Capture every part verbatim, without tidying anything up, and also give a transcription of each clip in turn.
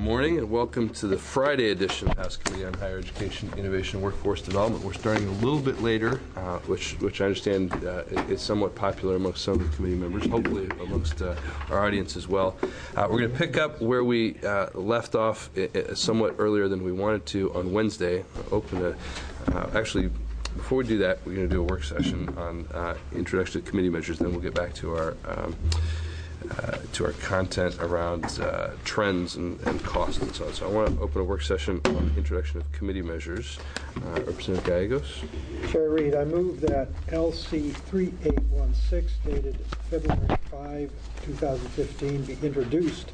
morning and welcome to the Friday edition of House Committee on Higher Education, Innovation, and Workforce Development. We're starting a little bit later, uh, which which I understand uh, is somewhat popular amongst some of the committee members, hopefully amongst uh, our audience as well. Uh, we're going to pick up where we uh, left off I- I somewhat earlier than we wanted to on Wednesday. Open a, uh, actually, before we do that, we're going to do a work session on uh, introduction to committee measures, then we'll get back to our um, Uh, to our content around uh, trends and, and costs and so on. So I want to open a work session on introduction of committee measures. Uh, Representative Gallegos. Chair Reed, I move that L C three eight one six dated February fifth, twenty fifteen be introduced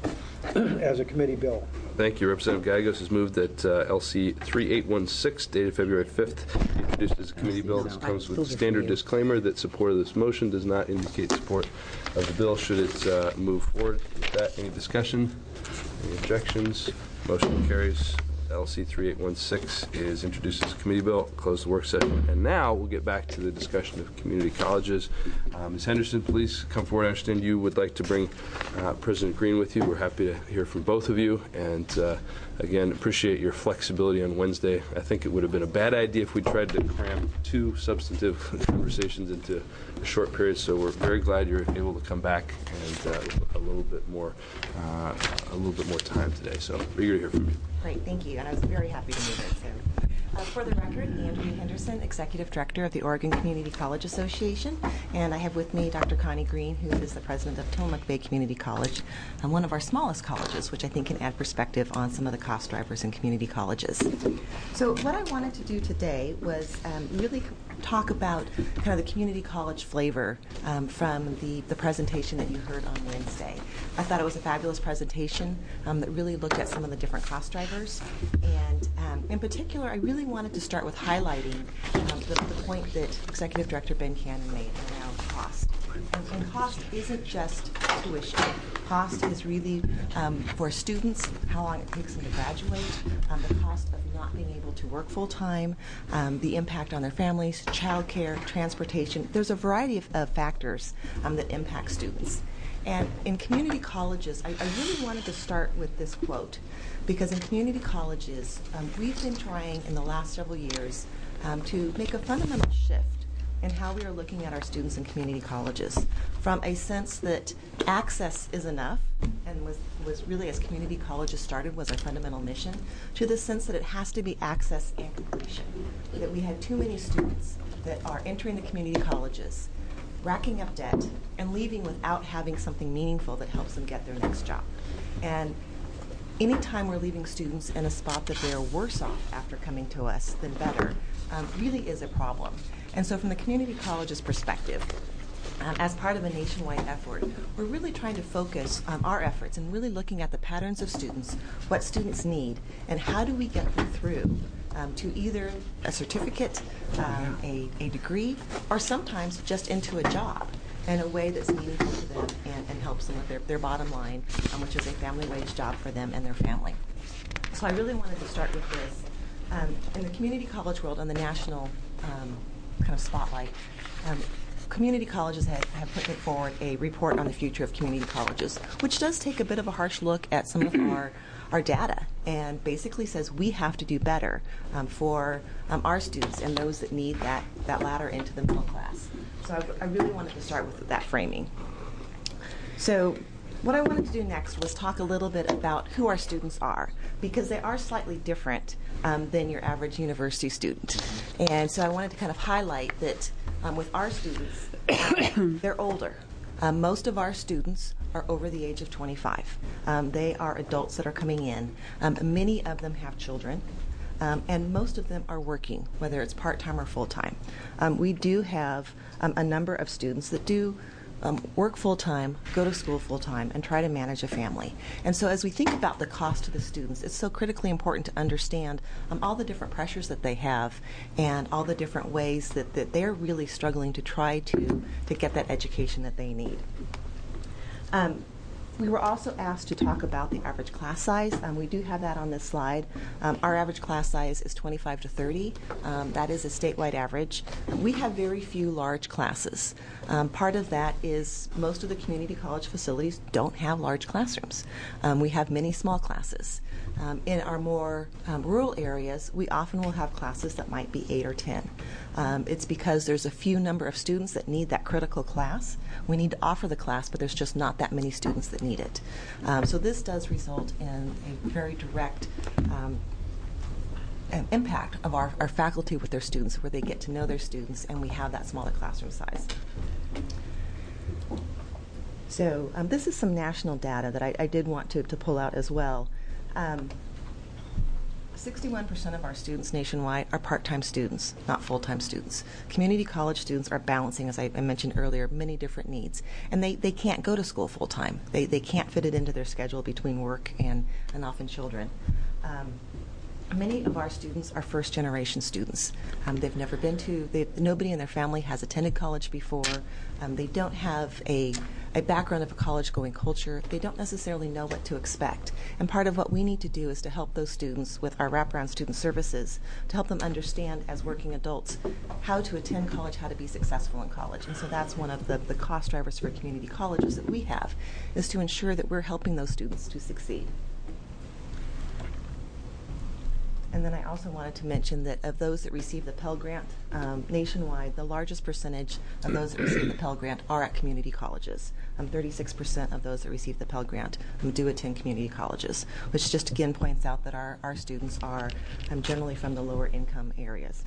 as a committee bill. Thank you. Representative Gallegos has moved that uh, L C three eight one six dated February fifth be introduced as a committee bill. This comes with a standard disclaimer that support of this motion does not indicate support of the bill should it uh, move forward. With that, any discussion? Any objections? Motion carries. L C three eight one six is introduced as a committee bill. Close the work session. And now we'll get back to the discussion of community colleges. Uh, Miz Henderson, please come forward. I understand you would like to bring uh, President Green with you. We're happy to hear from both of you. And uh, again, appreciate your flexibility on Wednesday. I think it would have been a bad idea if we tried to cram two substantive conversations into a short period. So we're very glad you're able to come back and uh, a little bit more, uh, a little bit more time today. So eager to hear from you. Great, thank you, and I was very happy to move it. So, uh, for the record, Andrea Henderson, Executive Director of the Oregon Community College Association, and I have with me Doctor Connie Green, who is the President of Tillamook Bay Community College, and one of our smallest colleges, which I think can add perspective on some of the cost drivers in community colleges. So, what I wanted to do today was um, really talk about kind of the community college flavor um, from the, the presentation that you heard on Wednesday. I thought it was a fabulous presentation um, that really looked at some of the different cost drivers. And um, in particular, I really wanted to start with highlighting um, the, the point that Executive Director Ben Cannon made around cost. And, and cost isn't just tuition. Cost is really um, for students, how long it takes them to graduate, um, the cost of not being able to work full-time, um, the impact on their families, childcare, transportation. There's a variety of, of factors um, that impact students. And in community colleges, I, I really wanted to start with this quote, because in community colleges, um, we've been trying in the last several years um, to make a fundamental shift in how we are looking at our students in community colleges, from a sense that access is enough, and was, was really, as community colleges started, was our fundamental mission, to the sense that it has to be access and completion. That we had too many students that are entering the community colleges, racking up debt, and leaving without having something meaningful that helps them get their next job. And anytime we're leaving students in a spot that they're worse off after coming to us than better, um, really is a problem. And so from the community college's perspective, um, as part of a nationwide effort, we're really trying to focus um, our efforts and really looking at the patterns of students, what students need, and how do we get them through um, to either a certificate, um, a, a degree, or sometimes just into a job in a way that's meaningful to them and, and helps them with their, their bottom line, um, which is a family wage job for them and their family. So I really wanted to start with this. Um, in the community college world, on the national um, kind of spotlight, um, community colleges have, have put forward a report on the future of community colleges, which does take a bit of a harsh look at some of our our data, and basically says we have to do better um, for um, our students and those that need that, that ladder into the middle class. So I, I really wanted to start with that framing. So what I wanted to do next was talk a little bit about who our students are, because they are slightly different um, than your average university student. And so I wanted to kind of highlight that um, with our students, um, they're older. Um, most of our students are over the age of twenty-five. Um, they are adults that are coming in. Um, many of them have children. Um, and most of them are working, whether it's part-time or full-time. Um, we do have um, a number of students that do Um, work full-time, go to school full-time, and try to manage a family. And so as we think about the cost to the students, it's so critically important to understand um, all the different pressures that they have and all the different ways that, that they're really struggling to try to, to get that education that they need. Um, We were also asked to talk about the average class size. Um, we do have that on this slide. Um, our average class size is twenty-five to thirty. Um, that is a statewide average. We have very few large classes. Um, part of that is most of the community college facilities don't have large classrooms. Um, we have many small classes. Um, in our more um, rural areas, we often will have classes that might be eight or ten. Um, it's because there's a few number of students that need that critical class. We need to offer the class, but there's just not that many students that need it. Um, so this does result in a very direct um, impact of our, our faculty with their students, where they get to know their students, and we have that smaller classroom size. So um, this is some national data that I, I did want to, to pull out as well. Um, sixty-one percent of our students nationwide are part-time students, not full-time students. Community college students are balancing, as I, I mentioned earlier, many different needs. And they, they can't go to school full-time. They, they can't fit it into their schedule between work and, and often children. Um, Many of our students are first-generation students. Um, they've never been to, they've, nobody in their family has attended college before. Um, they don't have a, a background of a college-going culture. They don't necessarily know what to expect. And part of what we need to do is to help those students with our wraparound student services, to help them understand as working adults how to attend college, how to be successful in college. And so that's one of the, the cost drivers for community colleges that we have, is to ensure that we're helping those students to succeed. And then I also wanted to mention that of those that receive the Pell Grant um, nationwide, the largest percentage of those that receive the Pell Grant are at community colleges. Um, thirty-six percent of those that receive the Pell Grant um, do attend community colleges, which just again points out that our, our students are um, generally from the lower income areas.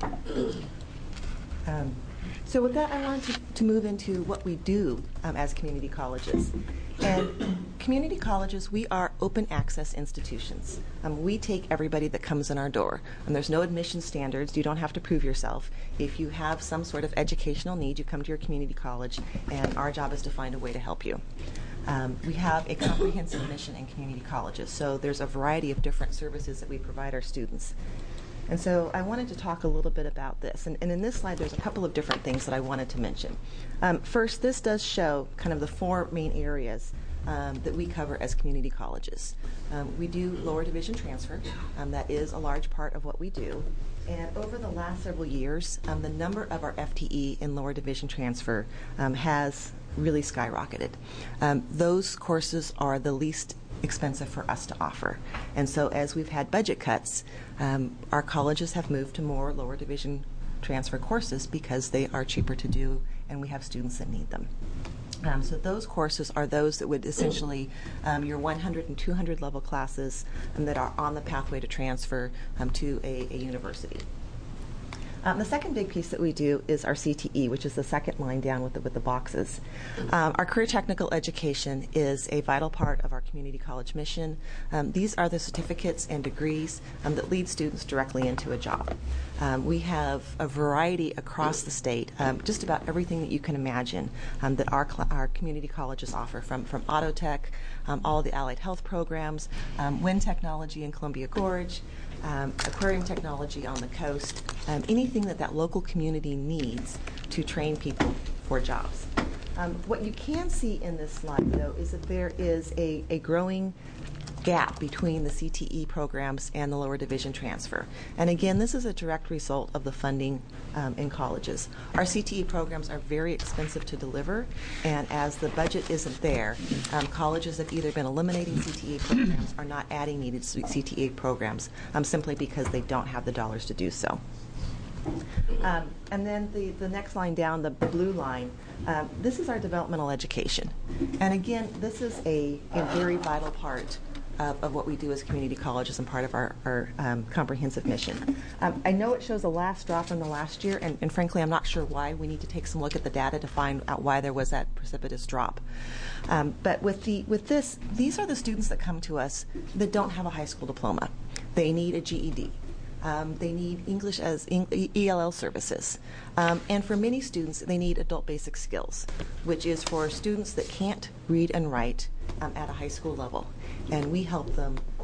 Um, so with that, I wanted to, to move into what we do um, as community colleges. And community colleges, we are open access institutions. Um, we take everybody that comes in our door. And there's no admission standards. You don't have to prove yourself. If you have some sort of educational need, you come to your community college, and our job is to find a way to help you. Um, we have a comprehensive mission in community colleges. So there's a variety of different services that we provide our students. And so I wanted to talk a little bit about this. And, and in this slide, there's a couple of different things that I wanted to mention. Um, first, this does show kind of the four main areas um, that we cover as community colleges. Um, we do lower division transfer. Um, that is a large part of what we do. And over the last several years, um, the number of our F T E in lower division transfer um, has really skyrocketed. Um, those courses are the least expensive for us to offer. And so as we've had budget cuts, um, our colleges have moved to more lower division transfer courses because they are cheaper to do and we have students that need them. Um, so those courses are those that would essentially, um, your one hundred and two hundred level classes um, that are on the pathway to transfer um, to a, a university. Um, the second big piece that we do is our C T E, which is the second line down with the, with the boxes. Um, our career technical education is a vital part of our community college mission. Um, these are the certificates and degrees um, that lead students directly into a job. Um, we have a variety across the state, um, just about everything that you can imagine um, that our, our community colleges offer, from, from auto tech, um, all of the allied health programs, um, wind technology in Columbia Gorge, Um, aquarium technology on the coast, um, anything that that local community needs to train people for jobs. Um, what you can see in this slide, though, is that there is a, a growing gap between the C T E programs and the lower division transfer. And again, this is a direct result of the funding um, in colleges. Our C T E programs are very expensive to deliver, and as the budget isn't there, um, colleges have either been eliminating C T E programs or not adding needed C T E programs um, simply because they don't have the dollars to do so. Um, and then the, the next line down, the blue line, um, this is our developmental education. And again, this is a, a very vital part Of, of what we do as community colleges and part of our, our um, comprehensive mission. Um, I know it shows the last drop in the last year, and, and frankly, I'm not sure why. We need to take some look at the data to find out why there was that precipitous drop. Um, but with the with this, these are the students that come to us that don't have a high school diploma. They need a G E D. Um, they need English as E L L services. Um, and for many students, they need adult basic skills, which is for students that can't read and write um, at a high school level. And we help them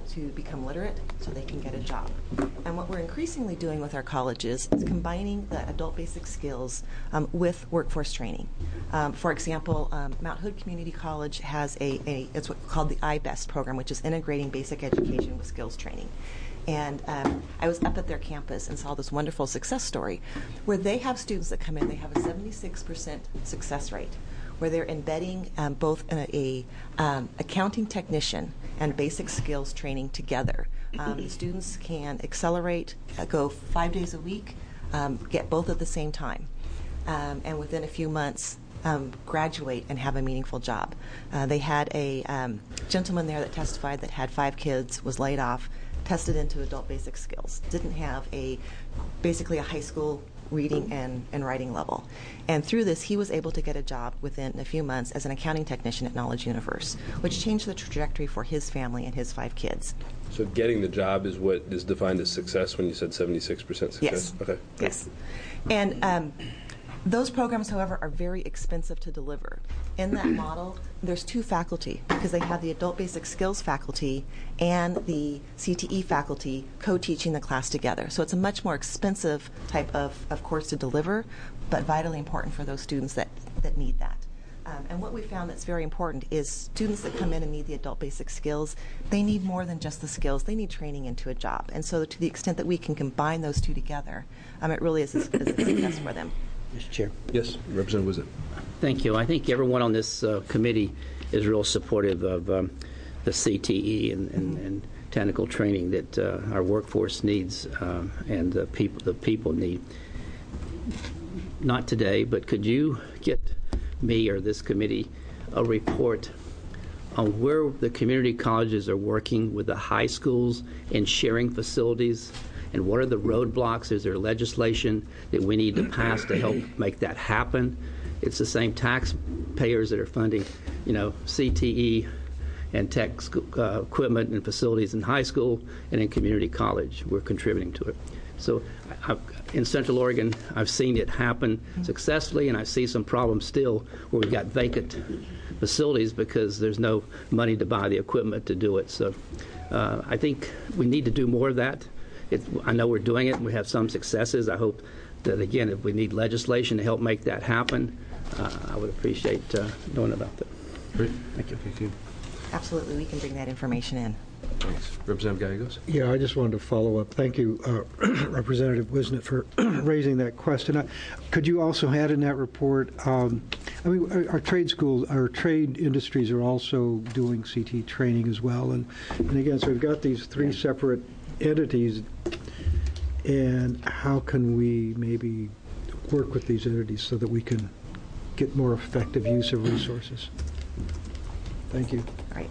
to become literate so they can get a job. And what we're increasingly doing with our colleges is combining the adult basic skills um, with workforce training. Um, for example, um, Mount Hood Community College has a, a it's what's called the I BEST program, which is integrating basic education with skills training. And um, I was up at their campus and saw this wonderful success story where they have students that come in, they have a seventy-six percent success rate, where they're embedding um, both a, a um, accounting technician and basic skills training together. Um, the students can accelerate, uh, go five days a week, um, get both at the same time, um, and within a few months um, graduate and have a meaningful job. Uh, they had a um, gentleman there that testified that had five kids, was laid off, tested into adult basic skills, didn't have a basically a high school reading and, and writing level. And through this, he was able to get a job within a few months as an accounting technician at Knowledge Universe, which changed the trajectory for his family and his five kids. So getting the job is what is defined as success when you said seventy-six percent success? Yes. Okay. Yes. And um, those programs, however, are very expensive to deliver. In that model, there's two faculty because they have the adult basic skills faculty and the C T E faculty co-teaching the class together. So it's a much more expensive type of, of course to deliver, but vitally important for those students that, that need that. Um, and what we found that's very important is students that come in and need the adult basic skills, they need more than just the skills. They need training into a job. And so to the extent that we can combine those two together, um, it really is a, is a success for them. Mister Chair. Yes, Representative Wizard. Thank you. I think everyone on this uh, committee is real supportive of um, the C T E and, and, and technical training that uh, our workforce needs um, and the people the people need. Not today, but could you get me or this committee a report on where the community colleges are working with the high schools in sharing facilities? And what are the roadblocks? Is there legislation that we need to pass to help make that happen? It's the same taxpayers that are funding, you know, C T E and tech school, uh, equipment and facilities in high school and in community college. We're contributing to it. So I've, in Central Oregon, I've seen it happen successfully, and I see some problems still where we've got vacant facilities because there's no money to buy the equipment to do it. So uh, I think we need to do more of that. It, I know we're doing it, and we have some successes. I hope that, again, if we need legislation to help make that happen, uh, I would appreciate uh, knowing about that. Great. Thank you. Thank you. Absolutely, we can bring that information in. Thanks. Representative Gallegos. Yeah, I just wanted to follow up. Thank you, uh, Representative Wisnett, for raising that question. I, could you also add in that report, um, I mean, our, our trade schools, our trade industries are also doing C T training as well. And, and again, so we've got these three separate entities, and how can we maybe work with these entities so that we can get more effective use of resources? Thank you. Right.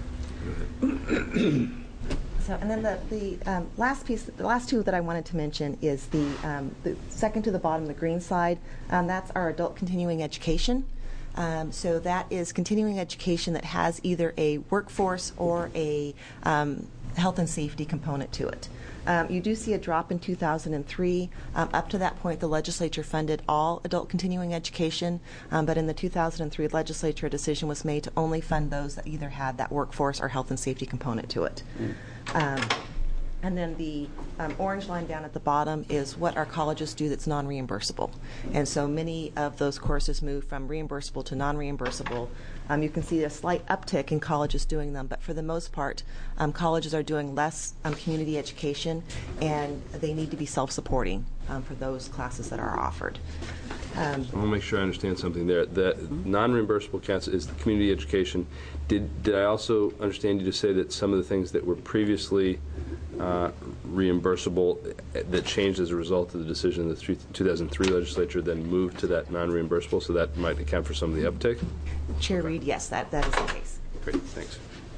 So, and then the, the um, last piece, the last two that I wanted to mention is the, um, the second to the bottom, the green side. Um, that's our adult continuing education. Um, so that is continuing education that has either a workforce or a um, health and safety component to it. Um, you do see a drop in two thousand three. Um, up to that point, the legislature funded all adult continuing education, um, but in the two thousand three legislature, a decision was made to only fund those that either had that workforce or health and safety component to it. Mm. Um, And then the um, orange line down at the bottom is what our colleges do that's non-reimbursable. And so many of those courses move from reimbursable to non-reimbursable. Um, you can see a slight uptick in colleges doing them, but for the most part, um, colleges are doing less um, community education, and they need to be self-supporting um, for those classes that are offered. Um, I want to make sure I understand something there. The non-reimbursable counts is the community education. Did did I also understand you to say that some of the things that were previously uh, reimbursable that changed as a result of the decision of the two thousand three legislature then moved to that non-reimbursable, so that might account for some of the uptake? Chair okay. Reed, yes, that, that is the case. Great, thanks.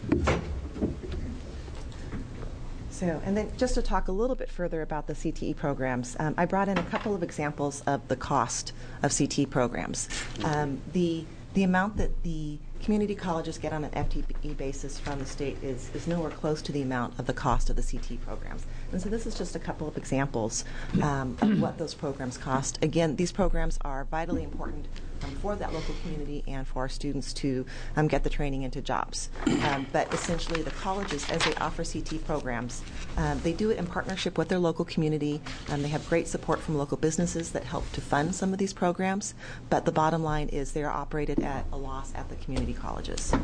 So, and then just to talk a little bit further about the C T E programs, um, I brought in a couple of examples of the cost of C T E programs. Um, the the amount that the community colleges get on an F T E basis from the state is, is nowhere close to the amount of the cost of the C T programs. And so this is just a couple of examples um, of what those programs cost. Again, these programs are vitally important um, for that local community and for our students to um, get the training into jobs. Um, but essentially the colleges, as they offer C T programs, um, they do it in partnership with their local community. Um, they have great support from local businesses that help to fund some of these programs. But the bottom line is they are operated at a loss at the community colleges.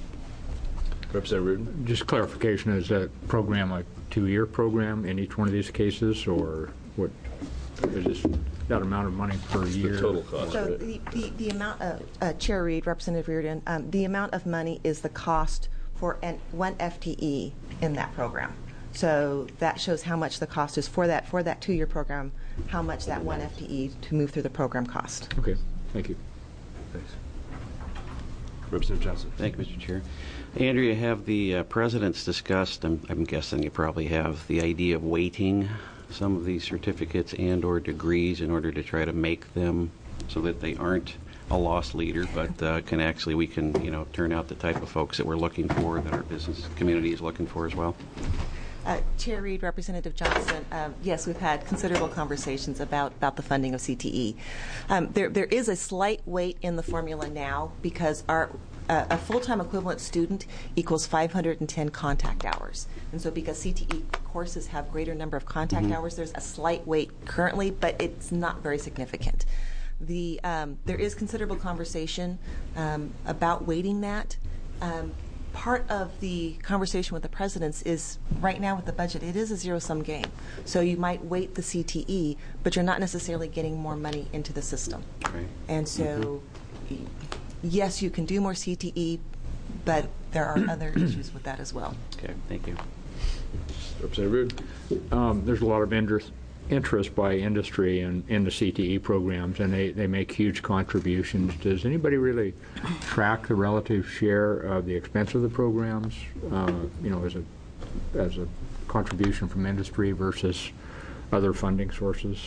Representative Reardon? Just clarification, is that program a two-year program in each one of these cases, or what is this that amount of money per year? The total cost. So right? the, the, the amount of, uh, Chair Reed, Representative Reardon, um, the amount of money is the cost for an, one F T E in that program. So that shows how much the cost is for that for that two-year program, how much that one F T E to move through the program cost. Okay, thank you. Thanks. Representative Johnson. Thank you, Mister Chair. Andrea, have the uh, presidents discussed, I'm, I'm guessing you probably have, the idea of weighting some of these certificates and or degrees in order to try to make them so that they aren't a lost leader, but uh, can actually, we can, you know, turn out the type of folks that we're looking for, that our business community is looking for as well? Uh, Chair Reed, Representative Johnson, um, yes, we've had considerable conversations about, about the funding of C T E. Um, there, there is a slight weight in the formula now because our uh, a full-time equivalent student equals five hundred ten contact hours. And so because C T E courses have greater number of contact mm-hmm. hours, there's a slight weight currently, but it's not very significant. The, um, there is considerable conversation um, about weighting that. Um, Part of the conversation with the presidents is right now with the budget, it is a zero-sum game. So you might weight the C T E, but you're not necessarily getting more money into the system. Right. And so, mm-hmm. yes, you can do more C T E, but there are other issues with that as well. Okay, thank you. Representative Reardon. Um, there's a lot of interest, interest by industry in, in the C T E programs, and they, they make huge contributions. Does anybody really track the relative share of the expense of the programs, uh, you know, as a, as a contribution from industry versus other funding sources?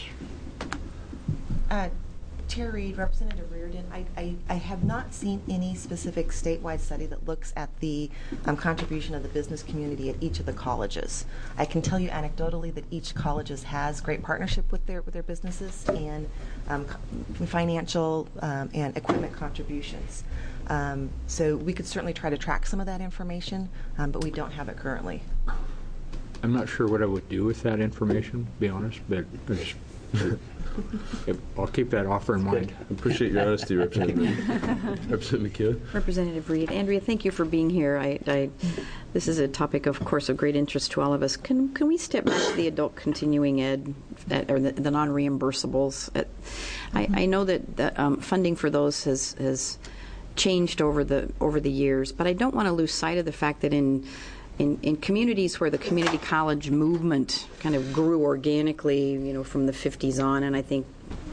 Uh, Chair Reed, Representative Reardon, I, I, I have not seen any specific statewide study that looks at the um, contribution of the business community at each of the colleges. I can tell you anecdotally that each colleges has great partnership with their with their businesses and um, financial um, and equipment contributions. Um, so we could certainly try to track some of that information, um, but we don't have it currently. I'm not sure what I would do with that information, to be honest, but I just, I'll keep that offer in mind. I appreciate your honesty, Representative. Representative McKeown. Representative Reed. Andrea, thank you for being here. I, I, this is a topic, of course, of great interest to all of us. Can can we step back to the adult continuing ed, at, or the, the non-reimbursables? At, I, I know that the, um, funding for those has has changed over the over the years, but I don't want to lose sight of the fact that in In, in communities where the community college movement kind of grew organically, you know, from the fifties on, and I think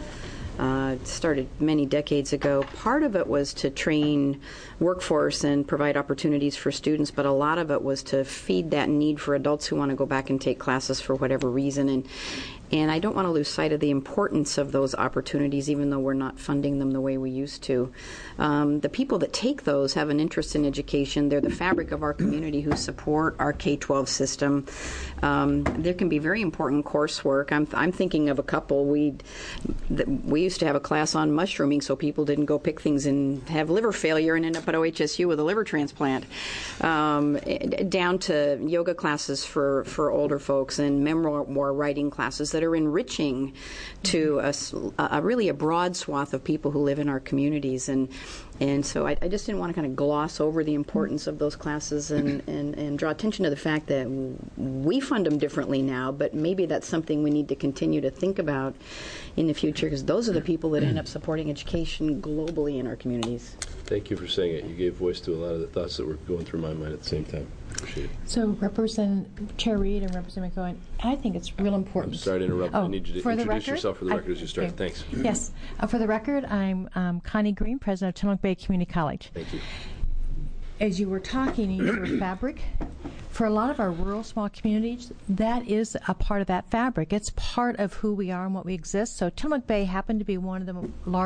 uh, it started many decades ago, part of it was to train workforce and provide opportunities for students, but a lot of it was to feed that need for adults who want to go back and take classes for whatever reason. And And I don't want to lose sight of the importance of those opportunities, even though we're not funding them the way we used to. Um, the people that take those have an interest in education. They're the fabric of our community who support our K twelve system. Um, there can be very important coursework. I'm, I'm thinking of a couple. We we used to have a class on mushrooming so people didn't go pick things and have liver failure and end up at O H S U with a liver transplant, um, down to yoga classes for, for older folks and memoir writing classes that are enriching to a, a really a broad swath of people who live in our communities. And and so I, I just didn't want to kind of gloss over the importance of those classes and, and, and draw attention to the fact that we fund them differently now, but maybe that's something we need to continue to think about in the future, because those are the people that end up supporting education globally in our communities. Thank you for saying it. You gave voice to a lot of the thoughts that were going through my mind at the same time. Appreciate it. So, Representative Chair Reed and Representative McKeown, I think it's real important. I'm sorry to interrupt. Oh, I need you to for the introduce record? yourself for the record I, as you start. okay. Thanks. Yes. Uh, for the record, I'm um, Connie Green, President of Tillamook Bay Community College. Thank you. As you were talking, you used the word fabric. For a lot of our rural small communities, that is a part of that fabric. It's part of who we are and what we exist. So Tillamook Bay happened to be one of the large,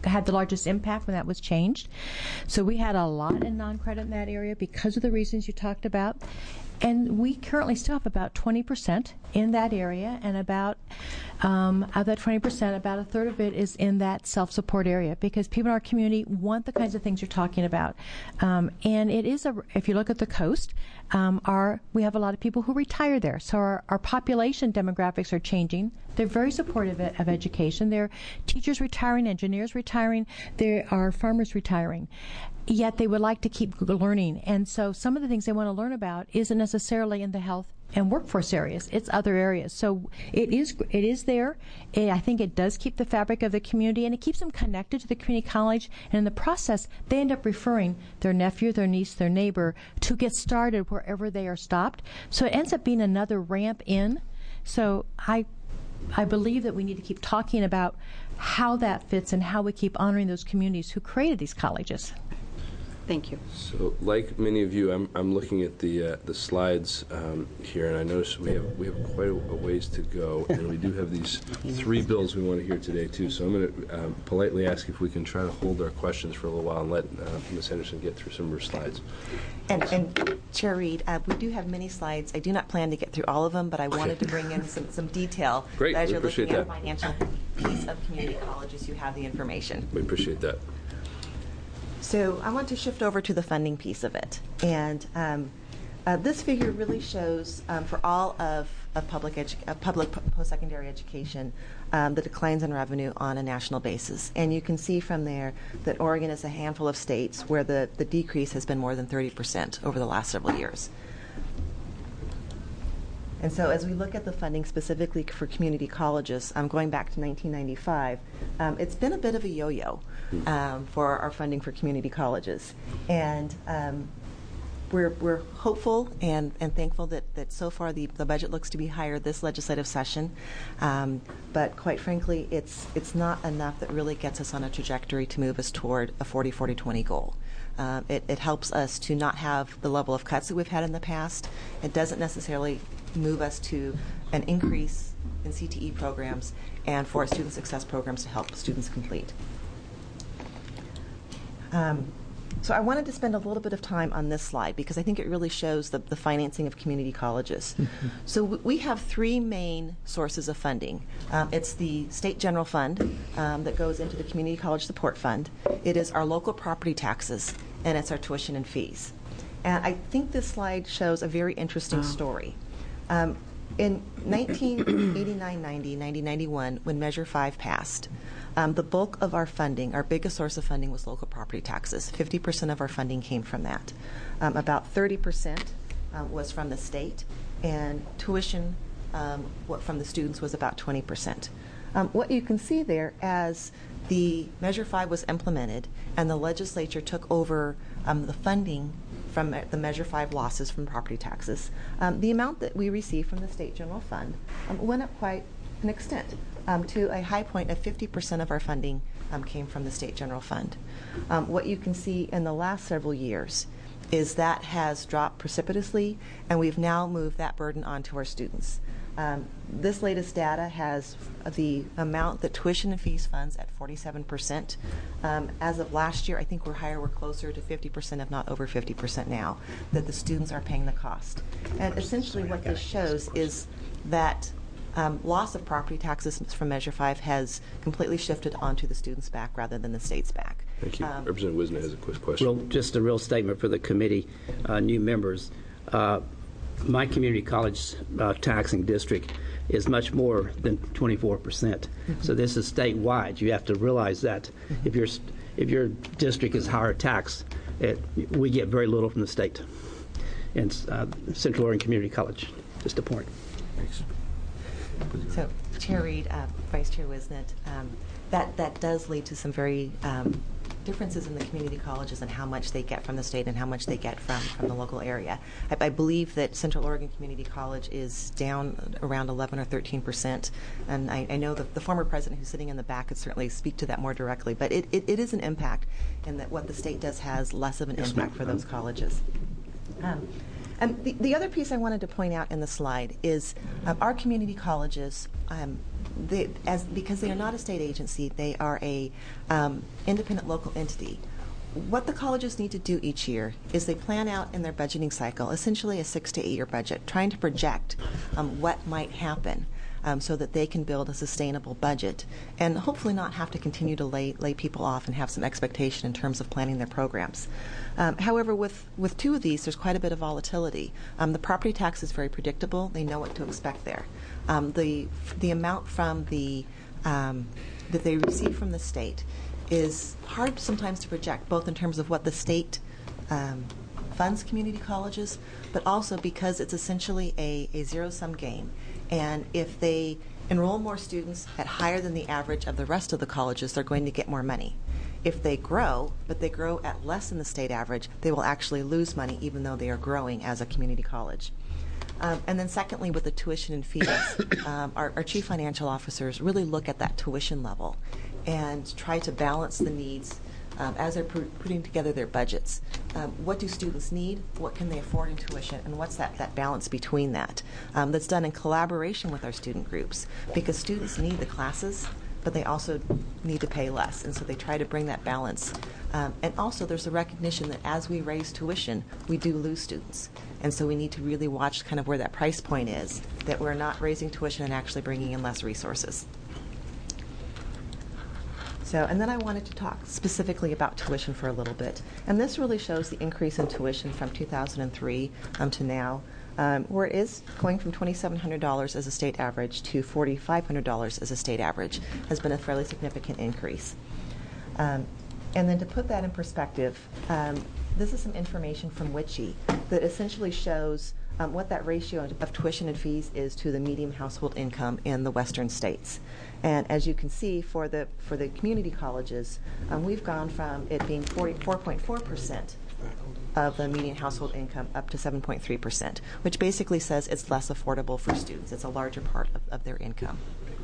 had the largest impact when that was changed. So we had a lot in non-credit in that area because of the reasons you talked about. And we currently still have about twenty percent in that area, and about, um, of that twenty percent, about a third of it is in that self-support area, because people in our community want the kinds of things you're talking about. Um, and it is, a, if you look at the coast, um, our, we have a lot of people who retire there. So our, our population demographics are changing. They're very supportive of, of education. There are teachers retiring, engineers retiring, there are farmers retiring. Yet they would like to keep learning. And so some of the things they want to learn about isn't necessarily in the health and workforce areas. It's other areas. So it is it is there. It, I think it does keep the fabric of the community, and it keeps them connected to the community college. And in the process, they end up referring their nephew, their niece, their neighbor to get started wherever they are stopped. So it ends up being another ramp in. So I I believe that we need to keep talking about how that fits and how we keep honoring those communities who created these colleges. Thank you. So, like many of you, I'm, I'm looking at the uh, the slides um, here, and I notice we have we have quite a, a ways to go, and we do have these three bills we want to hear today too. So I'm going to um, politely ask if we can try to hold our questions for a little while and let uh, Miz Henderson get through some of her slides. And, and Chair Reed, uh, we do have many slides. I do not plan to get through all of them, but I wanted to bring in some, some detail. Great, as we you're appreciate looking at that. financial piece of community colleges, you have the information. We appreciate that. So I want to shift over to the funding piece of it. And um, uh, this figure really shows um, for all of, of public, edu- uh, public p- post-secondary education um, the declines in revenue on a national basis. And you can see from there that Oregon is a handful of states where the, the decrease has been more than thirty percent over the last several years. And so as we look at the funding specifically for community colleges, um, going back to nineteen ninety-five, um, it's been a bit of a yo-yo um, for our funding for community colleges. And um, we're, we're hopeful and, and thankful that, that so far the, the budget looks to be higher this legislative session. Um, but quite frankly, it's, it's not enough that really gets us on a trajectory to move us toward a forty forty twenty goal. Uh, it, it helps us to not have the level of cuts that we've had in the past. It doesn't necessarily move us to an increase in C T E programs and for student success programs to help students complete. Um, so I wanted to spend a little bit of time on this slide because I think it really shows the, the financing of community colleges. So w- we have three main sources of funding. Um, it's the State General Fund um, that goes into the Community College Support Fund. It is our local property taxes, and it's our tuition and fees. And I think this slide shows a very interesting oh. story. Um, in nineteen eighty-nine ninety, nineteen ninety-one, when Measure five passed, um, the bulk of our funding, our biggest source of funding was local property taxes. fifty percent of our funding came from that. Um, about thirty percent uh, was from the state, and tuition um, what from the students was about twenty percent. Um, what you can see there, as the Measure five was implemented and the legislature took over um, the funding from the Measure five losses from property taxes, um, the amount that we received from the State General Fund um, went up quite an extent um, to a high point of fifty percent of our funding um, came from the State General Fund. Um, what you can see in the last several years is that has dropped precipitously, and we've now moved that burden onto our students. Um, this latest data has the amount that tuition and fees funds at forty-seven percent. Um, as of last year, I think we're higher, we're closer to fifty percent, if not over fifty percent now, that the students are paying the cost. And essentially what this shows is that um, loss of property taxes from Measure five has completely shifted onto the students' back rather than the state's back. Thank you. Um, Representative Wisner has a quick question. Real, just a real statement for the committee, uh, new members. Uh, my community college uh, taxing district is much more than twenty-four percent. Mm-hmm. So this is statewide. You have to realize that mm-hmm. if your if your district is higher tax, it, we get very little from the state. And uh, Central Oregon Community College, just a point. Thanks. So, Chair Reed, uh, Vice Chair Wisnett, um, that that does lead to some very um, differences in the community colleges and how much they get from the state and how much they get from, from the local area. I, I believe that Central Oregon Community College is down around eleven or thirteen percent, and I, I know that the former president who's sitting in the back could certainly speak to that more directly, but it, it, it is an impact, and that what the state does has less of an yes, impact for those colleges. Um, and the, the other piece I wanted to point out in the slide is um, our community colleges, um, they, as because they are not a state agency, they are a um, independent local entity. What the colleges need to do each year is they plan out in their budgeting cycle, essentially a six to eight year budget, trying to project um, what might happen um, so that they can build a sustainable budget and hopefully not have to continue to lay, lay people off and have some expectation in terms of planning their programs. Um, however, with, with two of these, there's quite a bit of volatility. Um, the property tax is very predictable. They know what to expect there. Um, the, the amount from the, um, that they receive from the state is hard sometimes to project, both in terms of what the state um, funds community colleges, but also because it's essentially a, a zero-sum game. And if they enroll more students at higher than the average of the rest of the colleges, they're going to get more money. If they grow, but they grow at less than the state average, they will actually lose money even though they are growing as a community college. Um, and then secondly, with the tuition and fees, um, our, our chief financial officers really look at that tuition level and try to balance the needs um, as they're pr- putting together their budgets. Um, what do students need? What can they afford in tuition? And what's that, that balance between that? Um, that's done in collaboration with our student groups, because students need the classes, but they also need to pay less. And so they try to bring that balance. Um, and also there's a recognition that as we raise tuition, we do lose students. And so we need to really watch kind of where that price point is, that we're not raising tuition and actually bringing in less resources. So, and then I wanted to talk specifically about tuition for a little bit. And this really shows the increase in tuition from two thousand three um, to now, um, where it is going from twenty-seven hundred dollars as a state average to four thousand five hundred dollars as a state average has been a fairly significant increase. Um, and then to put that in perspective, um, this is some information from W I C H E that essentially shows um, what that ratio of tuition and fees is to the median household income in the western states. And as you can see, for the for the community colleges, um, we've gone from it being forty-four point four percent of the median household income up to seven point three percent, which basically says it's less affordable for students. It's a larger part of, of their income.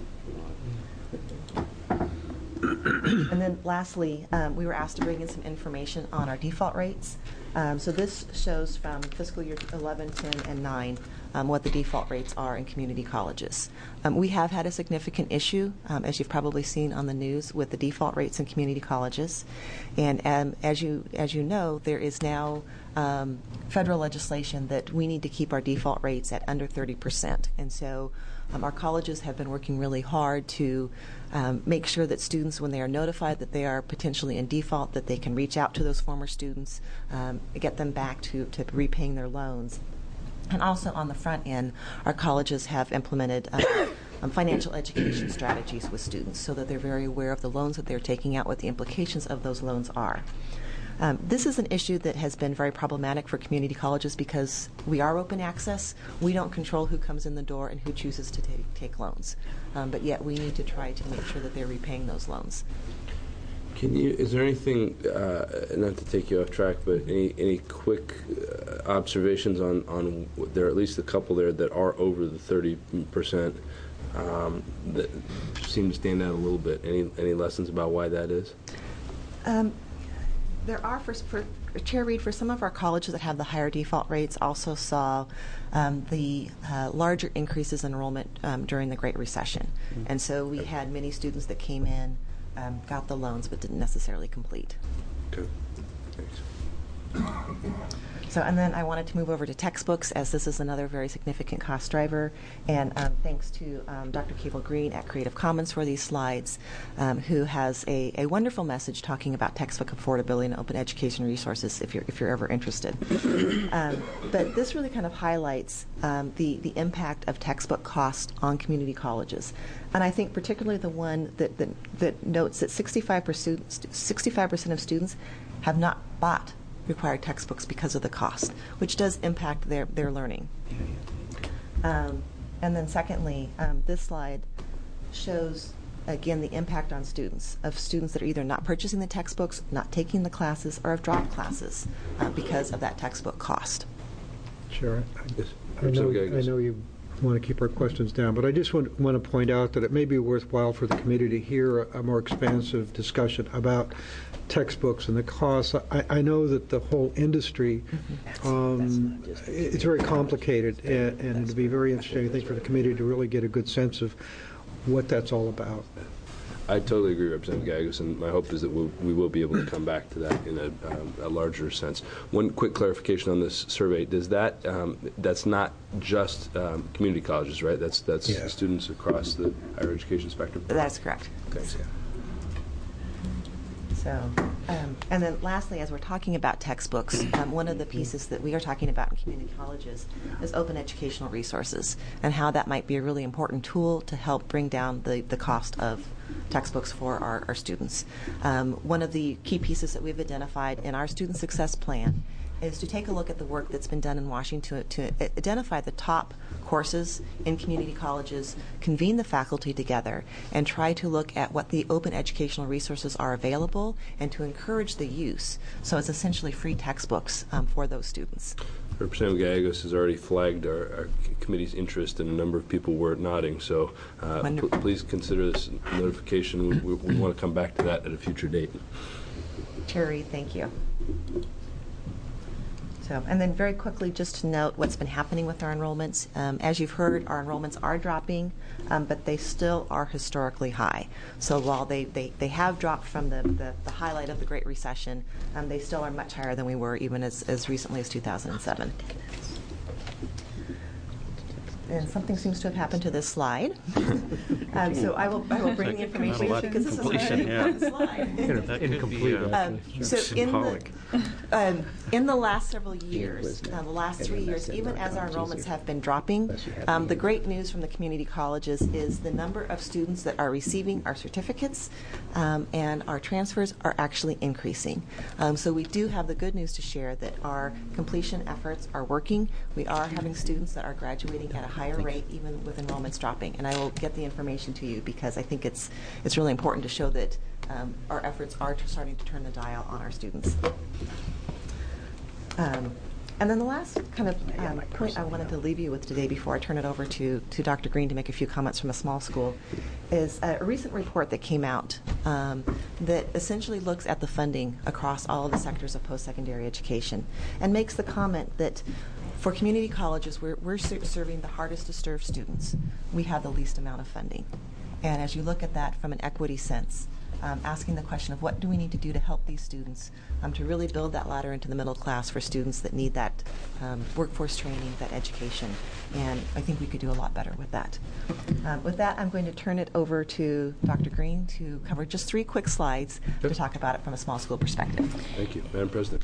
And then lastly, um, we were asked to bring in some information on our default rates. Um, so this shows from fiscal year eleven, ten, and nine um, what the default rates are in community colleges. Um, we have had a significant issue, um, as you've probably seen on the news, with the default rates in community colleges. And um, as you as you know, there is now um, federal legislation that we need to keep our default rates at under thirty percent. And so um, our colleges have been working really hard to Um, make sure that students, when they are notified that they are potentially in default, that they can reach out to those former students, um, get them back to, to repaying their loans. And also on the front end, our colleges have implemented uh, um, financial education strategies with students so that they're very aware of the loans that they're taking out, what the implications of those loans are. Um, this is an issue that has been very problematic for community colleges because we are open access. We don't control who comes in the door and who chooses to take, take loans. Um, but yet we need to try to make sure that they're repaying those loans. Can you? Is there anything, uh, not to take you off track, but any any quick uh, observations on on there are at least a couple there that are over the thirty percent um, that seem to stand out a little bit. Any any lessons about why that is? Um, There are, for, for Chair Reed, for some of our colleges that have the higher default rates, also saw um, the uh, larger increases in enrollment um, during the Great Recession. Mm-hmm. And so we had many students that came in, um, got the loans, but didn't necessarily complete. Okay, thanks. So, and then I wanted to move over to textbooks, as this is another very significant cost driver. And um, thanks to um, Doctor Cable Green at Creative Commons for these slides, um, who has a, a wonderful message talking about textbook affordability and open education resources, if you're if you're ever interested. um, but this really kind of highlights um, the the impact of textbook cost on community colleges, and I think particularly the one that that, that notes that sixty-five percent sixty-five percent of students have not bought required textbooks because of the cost, which does impact their, their learning. Um, and then secondly, um, this slide shows, again, the impact on students, of students that are either not purchasing the textbooks, not taking the classes, or have dropped classes uh, because of that textbook cost. Sure. Yes. I know, I know you want to keep our questions down, but I just want, want to point out that it may be worthwhile for the committee to hear a, a more expansive discussion about textbooks and the costs. I, I know that the whole industry, um, it's very complicated, and, and it would be very interesting, I think, for the committee to really get a good sense of what that's all about. I totally agree, Representative Gagos, and my hope is that we'll, we will be able to come back to that in a, um, a larger sense. One quick clarification on this survey: does that um, that's not just um, community colleges, right? That's that's Yeah. students across the higher education spectrum. That's correct. Okay. So, um, and then lastly, as we're talking about textbooks, um, one of the pieces that we are talking about in community colleges is open educational resources and how that might be a really important tool to help bring down the, the cost of textbooks for our, our students. Um, one of the key pieces that we've identified in our student success plan is to take a look at the work that's been done in Washington to, to identify the top courses in community colleges, convene the faculty together, and try to look at what the open educational resources are available and to encourage the use. So it's essentially free textbooks um, for those students. Representative Gallegos has already flagged our, our committee's interest, and a number of people were nodding. So uh, pl- please consider this notification. We, we, we want to come back to that at a future date. Chair Reed, thank you. So, and then very quickly, just to note what's been happening with our enrollments. Um, as you've heard, our enrollments are dropping, um, but they still are historically high. So while they, they, they have dropped from the, the, the highlight of the Great Recession, um, they still are much higher than we were even as, as recently as two thousand seven. And something seems to have happened to this slide. um, so I will, I will bring the information Not a lot because this is a completion, very yeah. important slide. That could be, uh, Um, so in the, symbolic. um, in the last several years, uh, the last three years, even as our enrollments have been dropping, um, the great news from the community colleges is the number of students that are receiving our certificates um, and our transfers are actually increasing. Um, so we do have the good news to share that our completion efforts are working. We are having students that are graduating at a higher rate, even with enrollments dropping. And I will get the information to you because I think it's it's really important to show that um, our efforts are to starting to turn the dial on our students. Um, and then the last kind of um, point I wanted to leave you with today before I turn it over to, to Doctor Green to make a few comments from a small school is a recent report that came out um, that essentially looks at the funding across all of the sectors of post-secondary education and makes the comment that for community colleges, we're, we're ser- serving the hardest to serve students. We have the least amount of funding. And as you look at that from an equity sense, um, asking the question of what do we need to do to help these students um, to really build that ladder into the middle class for students that need that um, workforce training, that education. And I think we could do a lot better with that. Um, with that, I'm going to turn it over to Doctor Green to cover just three quick slides Yep. to talk about it from a small school perspective. Thank you, Madam President.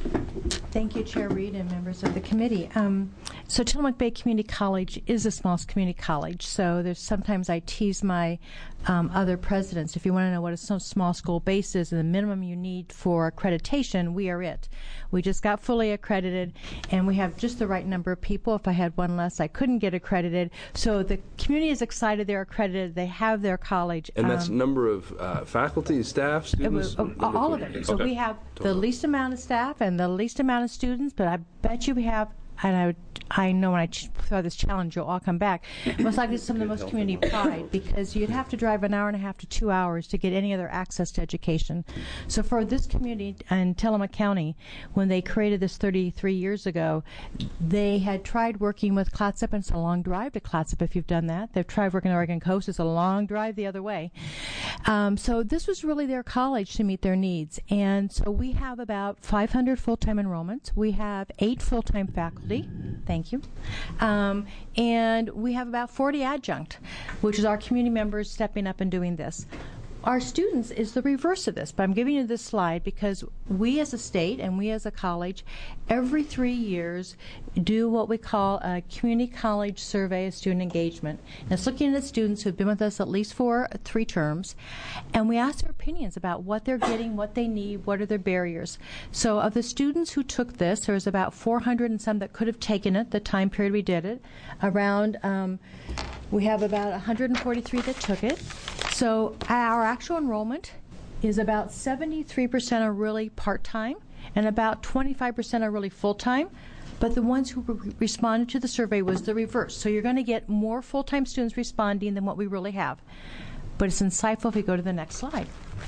Thank you, Chair Reed and members of the committee. Um, so Tillamook Bay Community College is a small community college. So there's sometimes I tease my um, other presidents. If you want to know what a small school base is and the minimum you need for accreditation, we are it. We just got fully accredited, and we have just the right number of people. If I had one less, I couldn't get accredited. So the community is excited they're accredited. They have their college. And that's Um, number of uh, faculty, staff, It students? was, uh, Number all of three. it. So Okay. we have the Total. least amount of staff and the least amount of students, but I bet you we have, and I would, I know when I ch- throw this challenge, you'll all come back. Most likely some of the most community pride because you'd have to drive an hour and a half to two hours to get any other access to education. So for this community in Tillamook County, when they created this thirty-three years ago, they had tried working with Clatsop, and it's a long drive to Clatsop if you've done that. They've tried working on the Oregon coast. It's a long drive the other way. Um, so this was really their college to meet their needs. And so we have about five hundred full-time enrollments. We have eight full-time faculty. Thank you. Um, and we have about forty adjunct, which is our community members stepping up and doing this. Our students is the reverse of this, but I'm giving you this slide because we as a state and we as a college every three years do what we call a community college survey of student engagement. And it's looking at students who have been with us at least for three terms, and we ask their opinions about what they're getting, what they need, what are their barriers. So of the students who took this, there was about four hundred and some that could have taken it the time period we did it. Around, um, we have about one hundred forty-three that took it. So our actual enrollment is about seventy-three percent are really part-time and about twenty-five percent are really full-time. But the ones who re- responded to the survey was the reverse. So you're going to get more full-time students responding than what we really have. But it's insightful if we go to the next slide.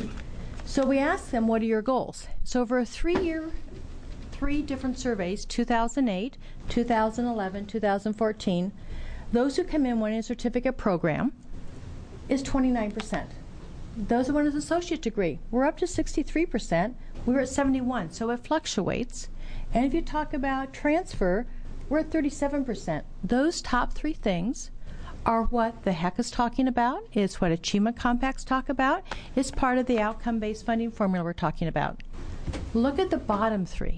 So we asked them, what are your goals? So over a three-year, three different surveys, two thousand eight, two thousand eleven, two thousand fourteen, those who come in wanting a certificate program, is twenty-nine percent. Those who want an associate degree, we're up to sixty-three percent. We were at seventy-one, so it fluctuates. And if you talk about transfer, we're at thirty-seven percent. Those top three things are what the H E C is talking about. It's what Achievement Compacts talk about. It's part of the outcome-based funding formula we're talking about. Look at the bottom three.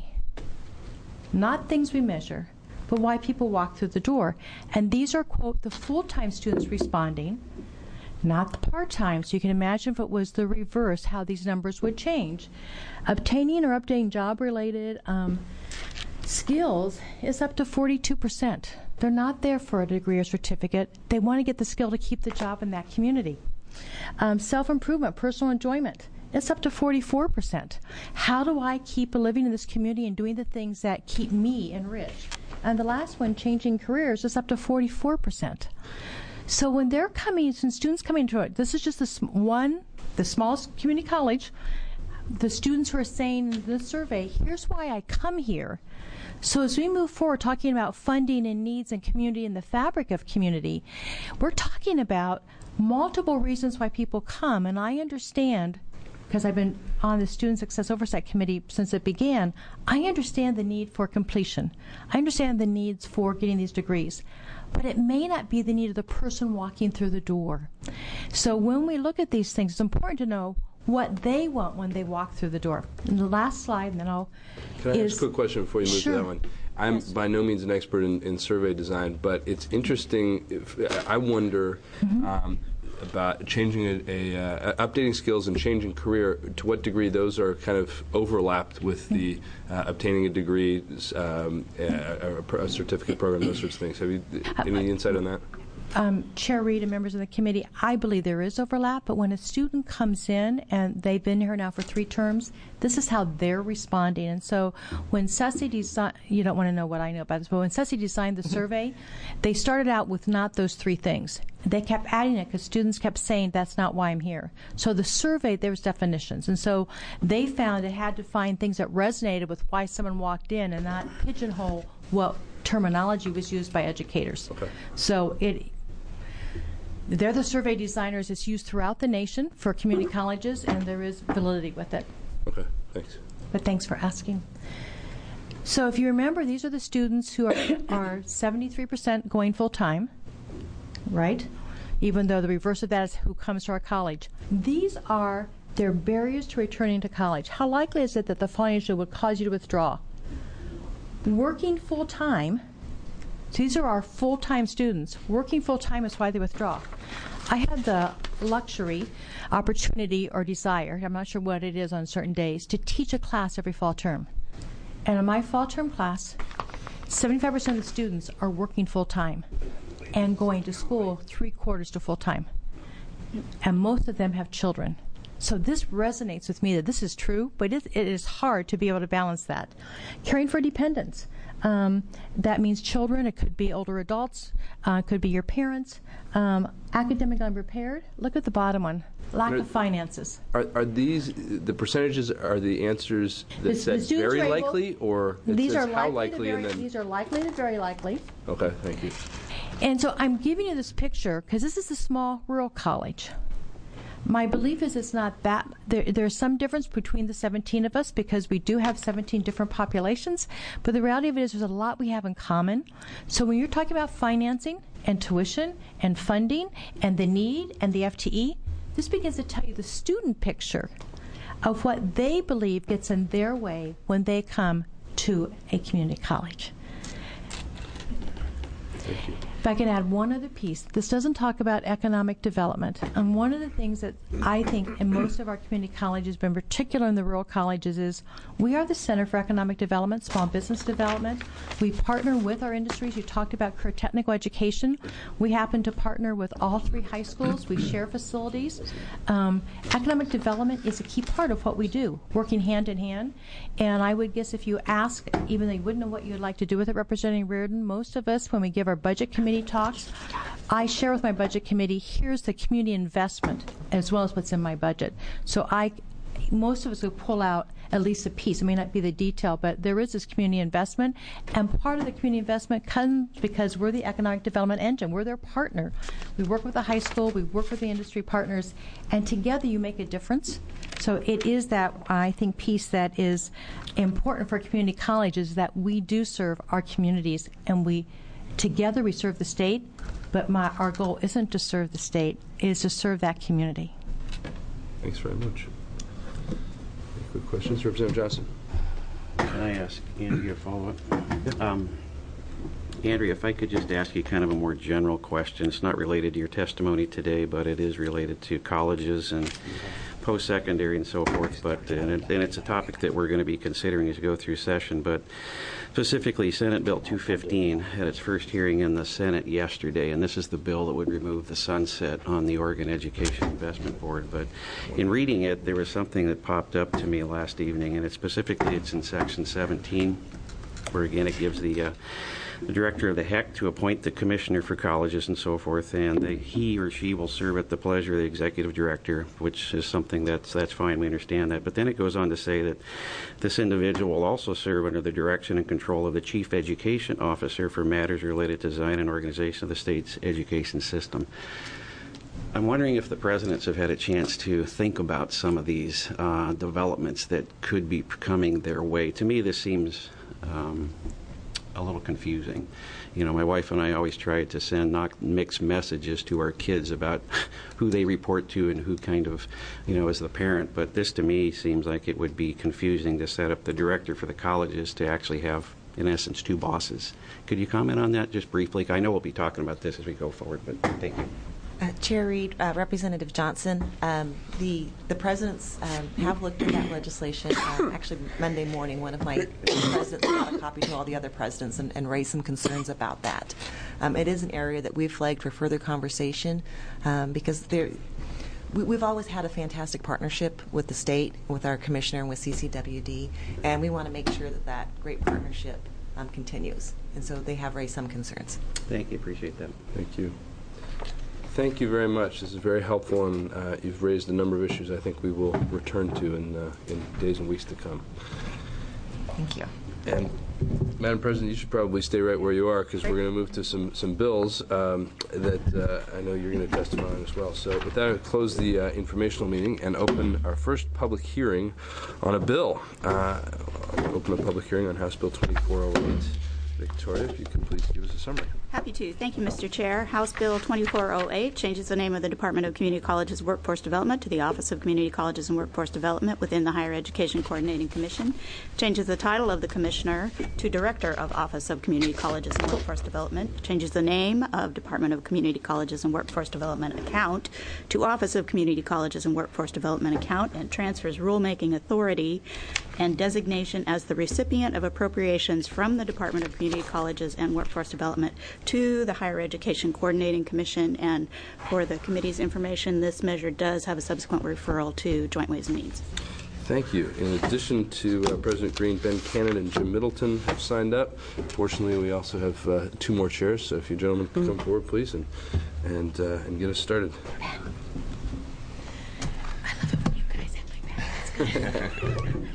Not things we measure, but why people walk through the door. And these are, quote, the full-time students responding, not the part-time. So you can imagine if it was the reverse, how these numbers would change. Obtaining or updating job-related um, skills is up to forty-two percent. They're not there for a degree or certificate. They want to get the skill to keep the job in that community. Um, self-improvement, personal enjoyment, it's up to forty-four percent. How do I keep living in this community and doing the things that keep me enriched? And the last one, changing careers, is up to forty-four percent. So when they're coming, when students coming to it, this is just the sm- one, the smallest community college, the students who are saying in the survey, here's why I come here. So as we move forward talking about funding and needs and community and the fabric of community, we're talking about multiple reasons why people come. And I understand, because I've been on the Student Success Oversight Committee since it began, I understand the need for completion. I understand the needs for getting these degrees. But it may not be the need of the person walking through the door. So when we look at these things, it's important to know what they want when they walk through the door. And the last slide, and then I'll... Can I is, ask a quick question before you move sure. to that one? I'm Yes. by no means an expert in, in survey design, but it's interesting. If, I wonder Mm-hmm. um, about changing a, a uh, updating skills and changing career. To what degree those are kind of overlapped with the uh, obtaining a degree, um, a, a, a certificate program, those sorts of things. Have you any insight on that? Um, Chair Reed and members of the committee, I believe there is overlap, but when a student comes in and they've been here now for three terms, this is how they're responding. And so when S E S I designed, you don't want to know what I know about this, but when S E S I designed the survey, they started out with not those three things. They kept adding it because students kept saying, that's not why I'm here. So the survey, there was definitions. And so they found it had to find things that resonated with why someone walked in and not pigeonhole what terminology was used by educators. Okay. So it... They're the survey designers. It's used throughout the nation for community colleges, and there is validity with it. Okay, thanks. But thanks for asking. So if you remember, these are the students who are, are seventy-three percent going full-time, right? Even though the reverse of that is who comes to our college. These are their barriers to returning to college. How likely is it that the financial would cause you to withdraw? Working full-time. So these are our full-time students. Working full-time is why they withdraw. I had the luxury, opportunity, or desire, I'm not sure what it is on certain days, to teach a class every fall term. And in my fall term class, seventy-five percent of the students are working full-time and going to school three quarters to full-time. And most of them have children. So this resonates with me that this is true, but it, it is hard to be able to balance that. Caring for dependents. Um, that means children. It could be older adults. Uh, it could be your parents. Um, academic unprepared. Look at the bottom one. Lack Are- of finances. Are, are these, the percentages, are the answers that The- the said students very are able- likely, or it These says are how likely, likely, to and very, then... these are likely to very likely. Okay, thank you. And so I'm giving you this picture because this is a small rural college. My belief is it's not that. There, there's some difference between the seventeen of us because we do have seventeen different populations, but the reality of it is there's a lot we have in common. So when you're talking about financing and tuition and funding and the need and the F T E, this begins to tell you the student picture of what they believe gets in their way when they come to a community college. Thank you. If I can add one other piece, this doesn't talk about economic development. And one of the things that I think in most of our community colleges, but in particular in the rural colleges, is we are the Center for Economic Development, Small Business Development. We partner with our industries. You talked about career technical education. We happen to partner with all three high schools. We share facilities. Um, economic development is a key part of what we do, working hand in hand. And I would guess if you ask, even though you wouldn't know what you'd like to do with it, Representative Reardon, most of us, when we give our budget committee talks, I share with my budget committee, here's the community investment as well as what's in my budget. So I, most of us will pull out at least a piece. It may not be the detail, but there is this community investment, and part of the community investment comes because we're the economic development engine. We're their partner. We work with the high school, we work with the industry partners, and together you make a difference. So it is that, I think, piece that is important for community colleges, that we do serve our communities, and we together we serve the state, but my, our goal isn't to serve the state, it is to serve that community. Thanks very much. Any quick questions? Representative Johnson. Can I ask Andrea a follow-up? Um, Andrea, if I could just ask you kind of a more general question. It's not related to your testimony today, but it is related to colleges and post-secondary and so forth. But and, it, and it's a topic that we're going to be considering as we go through session. But specifically, Senate Bill two fifteen had its first hearing in the Senate yesterday, and this is the bill that would remove the sunset on the Oregon Education Investment Board. But in reading it, there was something that popped up to me last evening, and it's specifically it's in Section seventeen, where again it gives the uh, the director of the H E C to appoint the commissioner for colleges and so forth, and the, he or she will serve at the pleasure of the executive director, which is something that's that's fine. We understand that. But then it goes on to say that this individual will also serve under the direction and control of the chief education officer for matters related to design and organization of the state's education system. I'm wondering if the presidents have had a chance to think about some of these uh, developments that could be coming their way. To me, this seems um, a little confusing. You know, my wife and I always try to send not mixed messages to our kids about who they report to and who kind of, you know, is the parent. But this, to me, seems like it would be confusing to set up the director for the colleges to actually have, in essence, two bosses. Could you comment on that just briefly? I know we'll be talking about this as we go forward, but thank you. Uh, Chair Reed, uh, Representative Johnson, um, the the presidents um, have looked at that legislation. Uh, actually, Monday morning, one of my presidents brought a copy to all the other presidents and, and raised some concerns about that. Um, it is an area that we've flagged for further conversation um, because there. We, we've always had a fantastic partnership with the state, with our commissioner, and with C C W D, and we want to make sure that that great partnership um, continues. And so they have raised some concerns. Thank you. Appreciate that. Thank you. Thank you very much. This is very helpful, and uh, you've raised a number of issues I think we will return to in, uh, in days and weeks to come. Thank you. And Madam President, you should probably stay right where you are because we're going to move to some, some bills um, that uh, I know you're going to testify on as well. So with that, I'll close the uh, informational meeting and open our first public hearing on a bill. Uh, I'll open a public hearing on House Bill twenty-four oh eight. Victoria, if you could please give us a summary. Happy to. Thank you, Mister Chair. House Bill twenty-four oh eight changes the name of the Department of Community Colleges Workforce Development to the Office of Community Colleges and Workforce Development within the Higher Education Coordinating Commission. Changes the title of the Commissioner to Director of Office of Community Colleges and Workforce Development. Changes the name of Department of Community Colleges and Workforce Development Account to Office of Community Colleges and Workforce Development Account, and transfers rulemaking authority and designation as the recipient of appropriations from the Department of Community Colleges and Workforce Development to the Higher Education Coordinating Commission. And for the committee's information, this measure does have a subsequent referral to Joint Ways and Means. Thank you. In addition to uh, President Green, Ben Cannon and Jim Middleton have signed up. Fortunately, we also have uh, two more chairs, so if you gentlemen could come forward, please, and and, uh, and get us started. I love it when you guys act like that. That's good.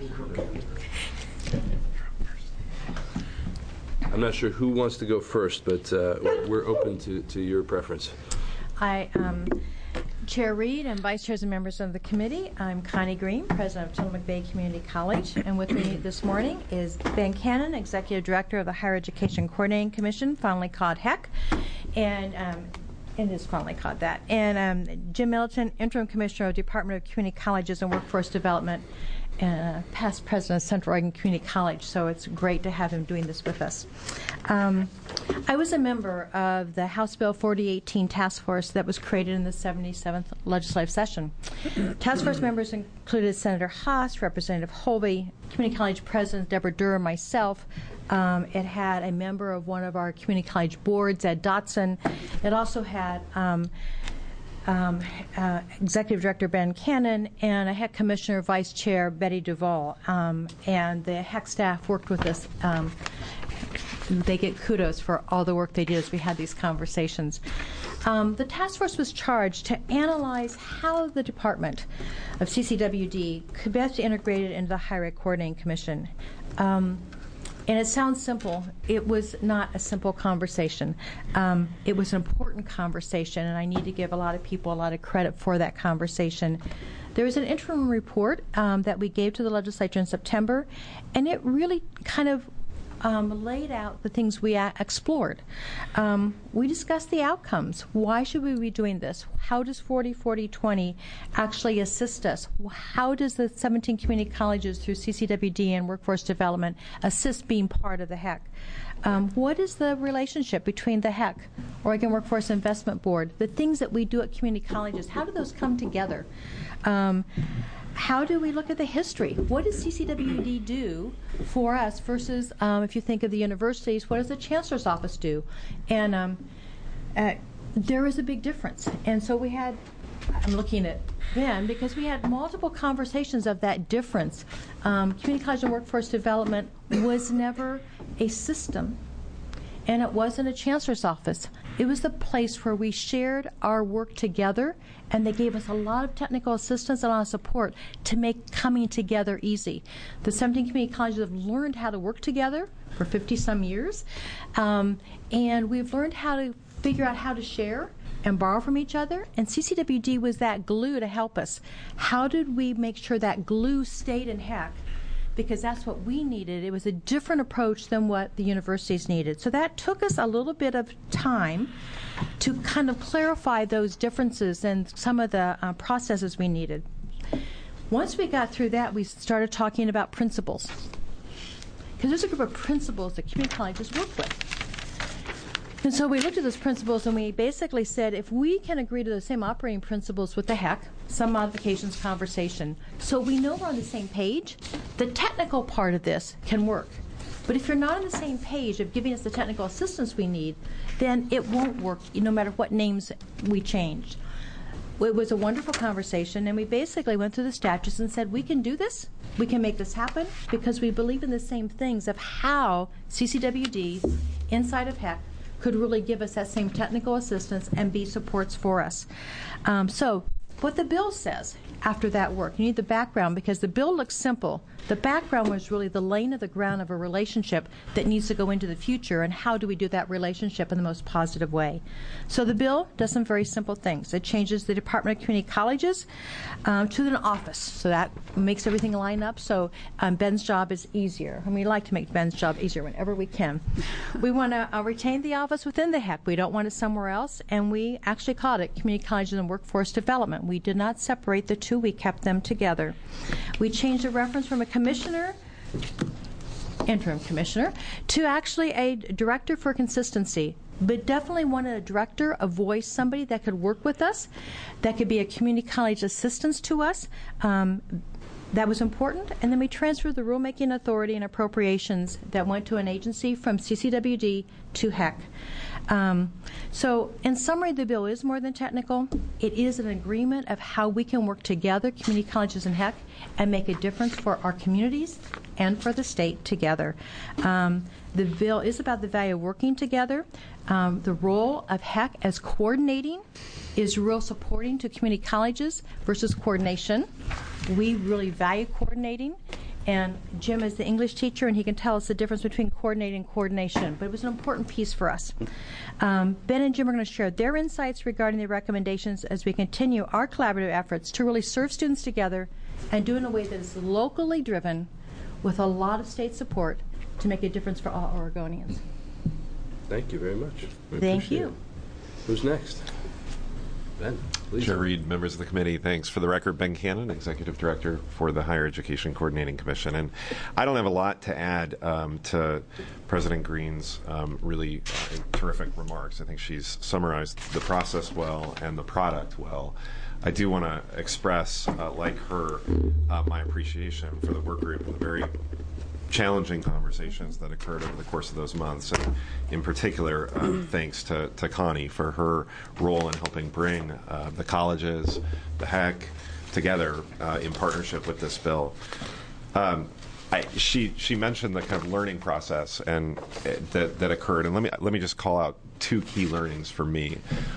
I'm not sure who wants to go first, but uh, we're open to, to your preference. I, um, Chair Reed and Vice Chairs and members of the committee, I'm Connie Green, President of Tillamook Bay Community College, and with me this morning is Ben Cannon, Executive Director of the Higher Education Coordinating Commission, fondly called H E C, and um, it is fondly called that, and um, Jim Middleton, Interim Commissioner of the Department of Community Colleges and Workforce Development, Uh, past president of Central Oregon Community College, so it's great to have him doing this with us. Um, I was a member of the House Bill forty eighteen task force that was created in the seventy-seventh legislative session. Task force members included Senator Haas, Representative Holby, Community College President Deborah Durham, myself. Um, it had a member of one of our community college boards, Ed Dotson. It also had um, Um, uh, Executive Director Ben Cannon and a H E C Commissioner Vice Chair Betty Duvall. Um, and the H E C staff worked with us. Um, they get kudos for all the work they did as we had these conversations. Um, the task force was charged to analyze how the Department of C C W D could best integrate it into the Higher Ed Coordinating Commission. Um, and it sounds simple. It was not a simple conversation. Um, it was an important conversation, and I need to give a lot of people a lot of credit for that conversation. There was an interim report um, that we gave to the legislature in September, and it really kind of Um, laid out the things we uh, explored. Um, we discussed the outcomes. Why should we be doing this? How does forty forty twenty actually assist us? How does the seventeen community colleges through C C W D and workforce development assist being part of the H E C? Um, what is the relationship between the H E C, Oregon Workforce Investment Board, the things that we do at community colleges? How do those come together? Um, How do we look at the history? What does C C W D do for us versus, um, if you think of the universities, what does the Chancellor's Office do? And um, uh, there is a big difference. And so we had, I'm looking at Ben, because we had multiple conversations of that difference. Um, community college and workforce development was never a system, and it wasn't a Chancellor's Office. It was the place where we shared our work together, and they gave us a lot of technical assistance and a lot of support to make coming together easy. The seventeen community colleges have learned how to work together for fifty some years, um, and we've learned how to figure out how to share and borrow from each other, and C C W D was that glue to help us. How did we make sure that glue stayed in H E C? Because that's what we needed. It was a different approach than what the universities needed. So that took us a little bit of time to kind of clarify those differences and some of the uh, processes we needed. Once we got through that, we started talking about principles. Because there's a group of principles that community colleges work with. And so we looked at those principles and we basically said, if we can agree to the same operating principles with the H E C, some modifications, conversation, so we know we're on the same page, the technical part of this can work. But if you're not on the same page of giving us the technical assistance we need, then it won't work, no matter what names we changed. It was a wonderful conversation, and we basically went through the statutes and said, we can do this, we can make this happen, because we believe in the same things of how C C W D, inside of H E C, could really give us that same technical assistance and be supports for us. Um, so what the bill says after that work, you need the background, because the bill looks simple. The background was really the laying of the ground of a relationship that needs to go into the future, and how do we do that relationship in the most positive way. So the bill does some very simple things. It changes the Department of Community Colleges um, to an office, so that makes everything line up, so um, Ben's job is easier. And we like to make Ben's job easier whenever we can. We want to uh, retain the office within the H E C. We don't want it somewhere else, and we actually called it Community Colleges and Workforce Development. We did not separate the two. We kept them together. We changed the reference from a commissioner, interim commissioner, to actually a director for consistency. But definitely wanted a director, a voice, somebody that could work with us, that could be a community college assistance to us. Um, that was important. And then we transferred the rulemaking authority and appropriations that went to an agency from C C W D to H E C. Um, so in summary, the bill is more than technical. It is an agreement of how we can work together, community colleges and H E C, and make a difference for our communities and for the state together. Um, the bill is about the value of working together. Um, the role of H E C as coordinating is real supporting to community colleges versus coordination. We really value coordinating. And Jim is the English teacher, and he can tell us the difference between coordinating and coordination. But it was an important piece for us. Um, Ben and Jim are going to share their insights regarding the recommendations as we continue our collaborative efforts to really serve students together and do it in a way that is locally driven with a lot of state support to make a difference for all Oregonians. Thank you very much. We Thank appreciate you. it. Who's next? Ben, please. Chair Reed, members of the committee, thanks. For the record, Ben Cannon, Executive Director for the Higher Education Coordinating Commission. And I don't have a lot to add um, to President Green's um, really uh, terrific remarks. I think she's summarized the process well and the product well. I do want to express, uh, like her, uh, my appreciation for the work group and the very challenging conversations that occurred over the course of those months, and in particular, um, thanks to, to Connie for her role in helping bring uh, the colleges, the H E C, together uh, in partnership with this bill. Um, I, she she mentioned the kind of learning process and uh, that that occurred, and let me let me just call out two key learnings for me.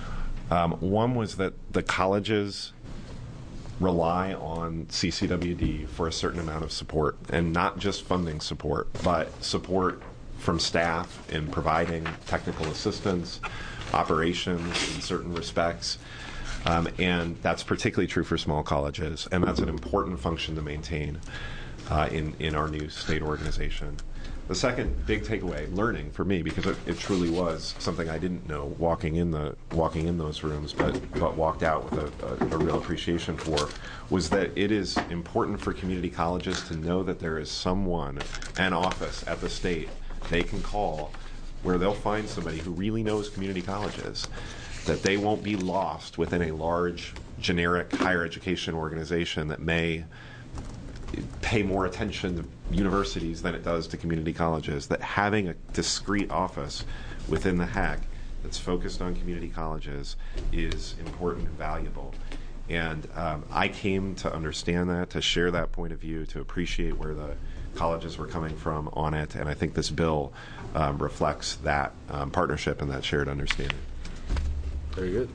Um, one was that the colleges rely on C C W D for a certain amount of support, and not just funding support, but support from staff in providing technical assistance, operations in certain respects. Um, and that's particularly true for small colleges, and that's an important function to maintain uh, in, in our new state organization. The second big takeaway, learning for me, because it, it truly was something I didn't know walking in the walking in those rooms, but but walked out with a, a, a real appreciation for, was that it is important for community colleges to know that there is someone, an office at the state they can call, where they'll find somebody who really knows community colleges, that they won't be lost within a large, generic higher education organization that may pay more attention to universities than it does to community colleges, that having a discrete office within the H E C that's focused on community colleges is important and valuable. And um, I came to understand that, to share that point of view, to appreciate where the colleges were coming from on it, and I think this bill um, reflects that um, partnership and that shared understanding. Very good.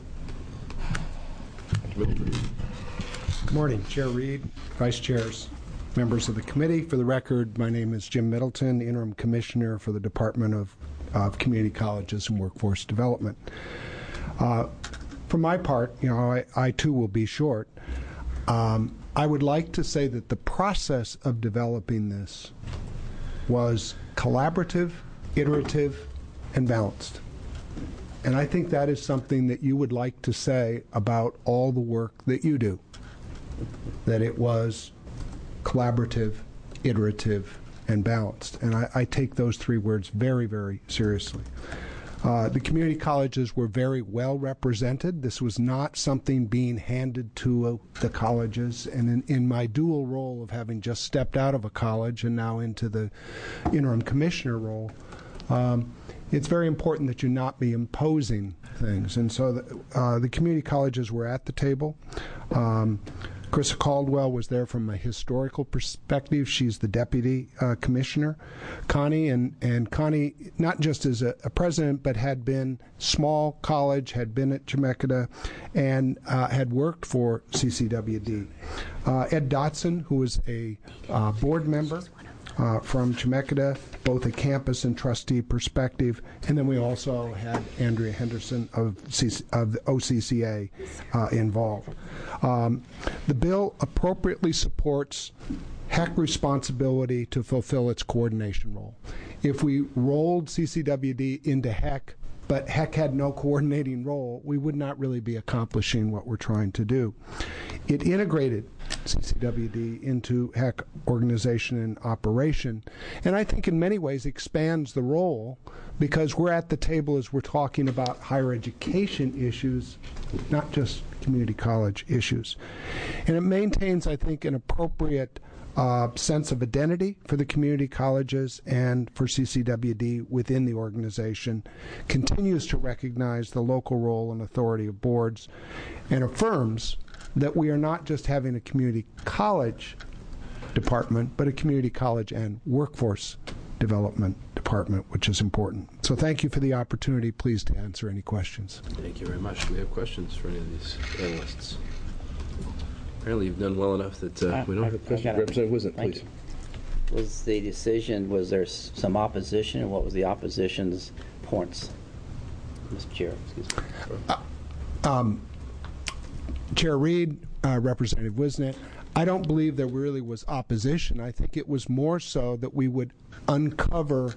Good morning, Chair Reed, Vice Chairs, members of the committee. For the record, my name is Jim Middleton, Interim Commissioner for the Department of, of Community Colleges and Workforce Development. Uh, for my part, you know, I, I too will be short. Um, I would like to say that the process of developing this was collaborative, iterative, and balanced. And I think that is something that you would like to say about all the work that you do, that it was collaborative, iterative, and balanced. And I, I take those three words very, very seriously. Uh, the community colleges were very well represented. This was not something being handed to uh, the colleges. And in, in my dual role of having just stepped out of a college and now into the interim commissioner role, um, it's very important that you not be imposing things. And so the, uh, the community colleges were at the table. Um, Chris Caldwell was there from a historical perspective. She's the deputy uh, commissioner. Connie, and, and Connie, not just as a, a president, but had been small college, had been at Chemeketa, and uh, had worked for C C W D. Uh, Ed Dotson, who was a uh, board member uh, from Chemeketa, both a campus and trustee perspective, and then we also had Andrea Henderson of, C C, of the O C C A uh, involved. Um, the bill appropriately supports H E C responsibility to fulfill its coordination role. If we rolled C C W D into H E C, but H E C had no coordinating role, we would not really be accomplishing what we're trying to do. It integrated C C W D into H E C organization and operation, and I think in many ways expands the role, because we're at the table as we're talking about higher education issues, not just community college issues. And it maintains, I think, an appropriate uh, sense of identity for the community colleges and for C C W D within the organization, continues to recognize the local role and authority of boards, and affirms that we are not just having a community college department, but a community college and workforce development department, which is important. So thank you for the opportunity. Pleased to answer any questions. Thank you very much. Do we have questions for any of these analysts? Apparently you've done well enough that uh, we don't have a question. Representative Wisnett, please. You. Was the decision, was there s- some opposition, and what was the opposition's points? Mister Chair, excuse me. Uh, um, Chair Reed, uh, Representative Wisnett, I don't believe there really was opposition. I think it was more so that we would uncover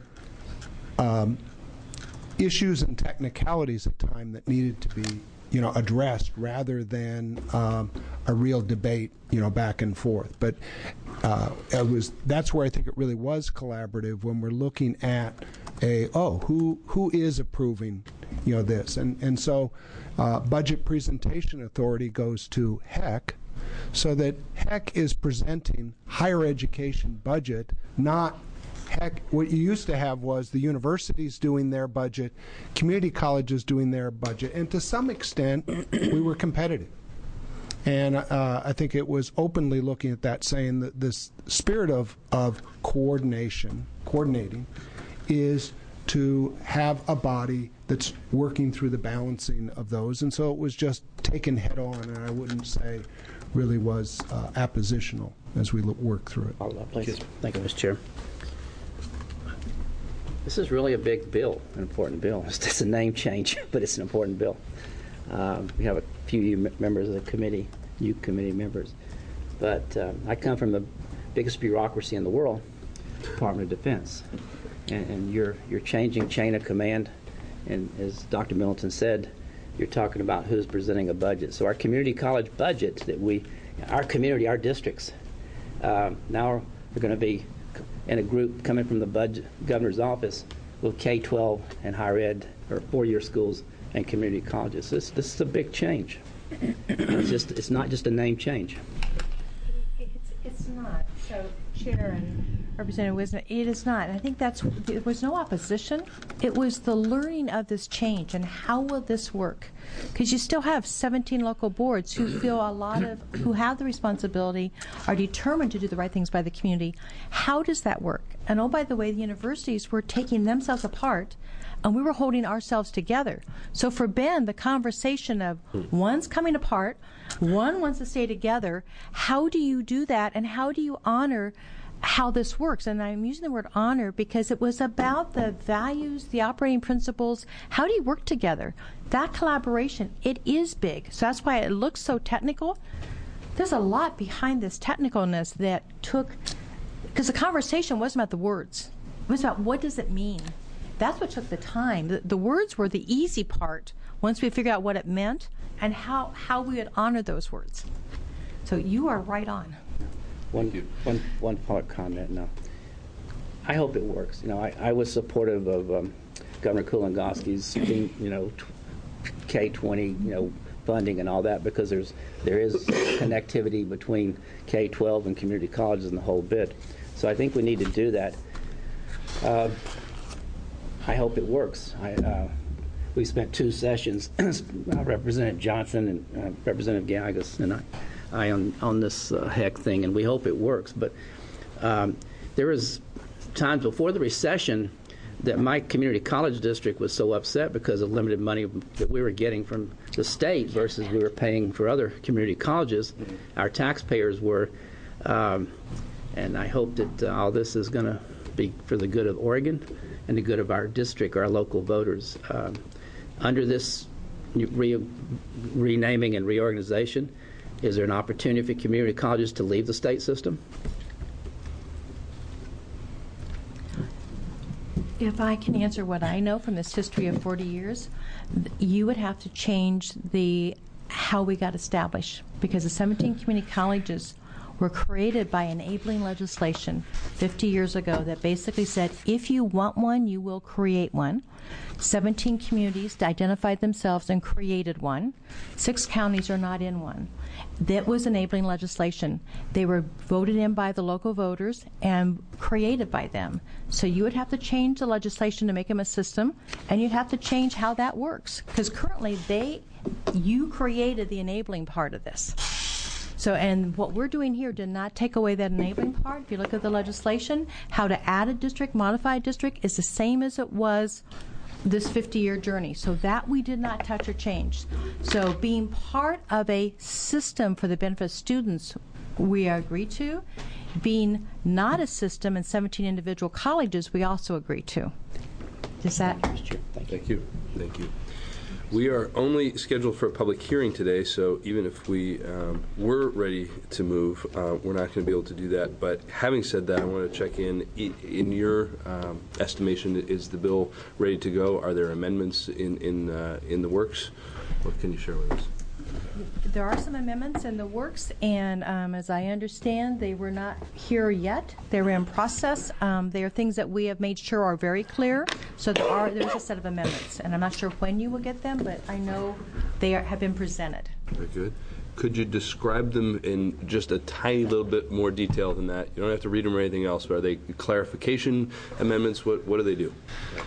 um, issues and technicalities at time that needed to be, you know, addressed, rather than um, a real debate, you know, back and forth. But uh, it was that's where I think it really was collaborative, when we're looking at a oh who who is approving, you know, this, and and so uh, budget presentation authority goes to H E C, so that H E C is presenting higher education budget, not H E C. What you used to have was the universities doing their budget, community colleges doing their budget, and to some extent we were competitive. And uh, I think it was openly looking at that, saying that this spirit of, of coordination, coordinating, is to have a body that's working through the balancing of those. And so it was just taken head on, and I wouldn't say really was uh, appositional as we look, work through it. Follow up, please. Thank you, Mister Chair. This is really a big bill, an important bill. It's just a name change, but it's an important bill. Um, we have a few members of the committee, new committee members. But um, I come from the biggest bureaucracy in the world, Department of Defense. And, and you're, you're changing chain of command. And as Doctor Middleton said, you're talking about who's presenting a budget. So our community college budget that we, our community, our districts, um, now are going to be in a group coming from the budget governor's office with K twelve and higher ed, or four-year schools and community colleges. This, this is a big change. It's just, it's not just a name change. It's, it's not. So, Chair and Representative Wisner, it is not. I think that's, there was no opposition. It was the learning of this change and how will this work? Because you still have seventeen local boards who feel a lot of, who have the responsibility, are determined to do the right things by the community. How does that work? And oh, by the way, the universities were taking themselves apart and we were holding ourselves together. So for Ben, the conversation of one's coming apart, one wants to stay together, how do you do that and how do you honor how this works? And I'm using the word honor because it was about the values, the operating principles. How do you work together? That collaboration, it is big. So that's why it looks so technical. There's a lot behind this technicalness that took, because the conversation wasn't about the words. It was about what does it mean? That's what took the time. The, the words were the easy part once we figured out what it meant and how, how we would honor those words. So you are right on. One, one, one part comment now. I hope it works. You know, I, I was supportive of um, Governor Kulongoski's, you know, K twenty, you know, funding and all that because there's there is connectivity between K twelve and community colleges and the whole bit. So I think we need to do that. Uh, I hope it works. I, uh, we spent two sessions, Representative Johnson and uh, Representative Gallegos and I. I on, on this uh, heck thing, and we hope it works. But um, there was times before the recession that my community college district was so upset because of limited money that we were getting from the state versus we were paying for other community colleges. Our taxpayers were, um, and I hope that uh, all this is going to be for the good of Oregon and the good of our district, our local voters. Um, under this re renaming and reorganization, is there an opportunity for community colleges to leave the state system? If I can answer what I know from this history of forty years, you would have to change the how we got established, because the seventeen community colleges were created by enabling legislation fifty years ago that basically said if you want one, you will create one. seventeen communities identified themselves and created one. Six counties are not in one. That was enabling legislation. They were voted in by the local voters and created by them. So you would have to change the legislation to make them a system, and you'd have to change how that works, because currently they, you created the enabling part of this. So, and what we're doing here did not take away that enabling part. If you look at the legislation, how to add a district, modify a district, is the same as it was this fifty-year journey. So that we did not touch or change. So being part of a system for the benefit of students, we agree to. Being not a system in seventeen individual colleges, we also agree to. Is that? Thank you. Thank you. Thank you. We are only scheduled for a public hearing today, so even if we um, were ready to move, uh, we're not going to be able to do that. But having said that, I want to check in. In your um, estimation, is the bill ready to go? Are there amendments in in uh, in the works? What can you share with us? There are some amendments in the works, and um, as I understand, they were not here yet. They were in process. Um, they are things that we have made sure are very clear. So there are there's a set of amendments, and I'm not sure when you will get them, but I know they are, have been presented. Very good. Could you describe them in just a tiny little bit more detail than that? You don't have to read them or anything else, but are they clarification amendments? What what do they do?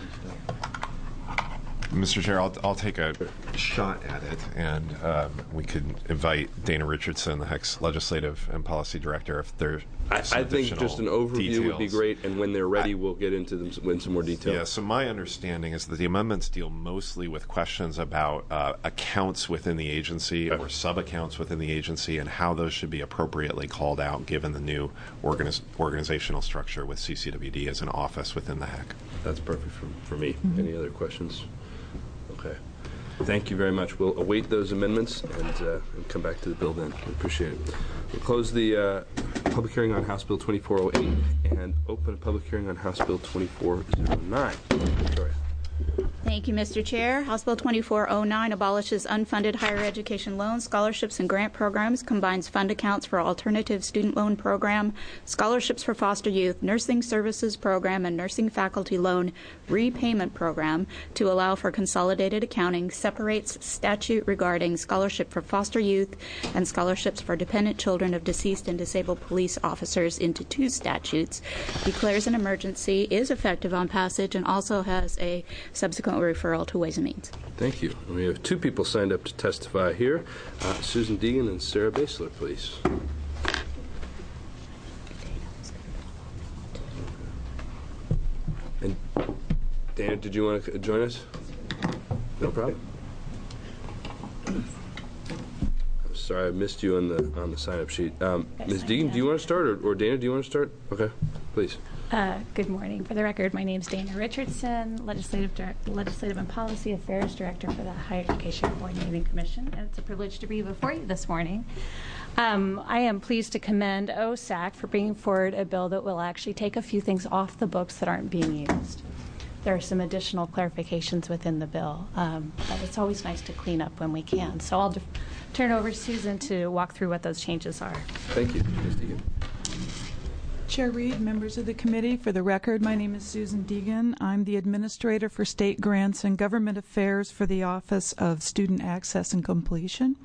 Mister Chair, I'll, I'll take a shot at it, and um, we could invite Dana Richardson, the H E C Legislative and Policy Director, if there I, some I think additional just an overview would be details. great, and when they're ready, I- we'll get into them in some more detail. Yeah, so my understanding is that the amendments deal mostly with questions about uh, accounts within the agency or sub-accounts within the agency and how those should be appropriately called out given the new organiz- organizational structure with C C W D as an office within the H E C. That's perfect for, for me. Any other questions? Okay. Thank you very much. We'll await those amendments and, uh, and come back to the bill then. We appreciate it. We'll close the uh, public hearing on House Bill twenty-four oh eight and open a public hearing on House Bill twenty-four oh nine. Victoria. Thank you, Mister Chair. House Bill twenty-four oh nine abolishes unfunded higher education loans, scholarships, and grant programs, combines fund accounts for alternative student loan program, scholarships for foster youth, nursing services program, and nursing faculty loan repayment program to allow for consolidated accounting, separates statute regarding scholarship for foster youth and scholarships for dependent children of deceased and disabled police officers into two statutes, declares an emergency, is effective on passage, and also has a subsequent referral to Ways and Means. Thank you. We have two people signed up to testify here, uh, Susan Deegan and Sarah Basler, please. And Dana, did you want to join us? No problem. I'm sorry, I missed you on the on the sign-up sheet. Um, Miz Deegan, do you want to start, or, or Dana, do you want to start? Okay, please. Uh, good morning. For the record, my name is Dana Richardson, Legislative Direct, Legislative and Policy Affairs Director for the Higher Education Coordinating Commission, and it's a privilege to be before you this morning. Um, I am pleased to commend O S A C for bringing forward a bill that will actually take a few things off the books that aren't being used. There are some additional clarifications within the bill, um, but it's always nice to clean up when we can. So I'll def- turn it over to Susan to walk through what those changes are. Thank you, Miz Deegan. Chair Reed, members of the committee, for the record, my name is Susan Deegan. I'm the Administrator for State Grants and Government Affairs for the Office of Student Access and Completion.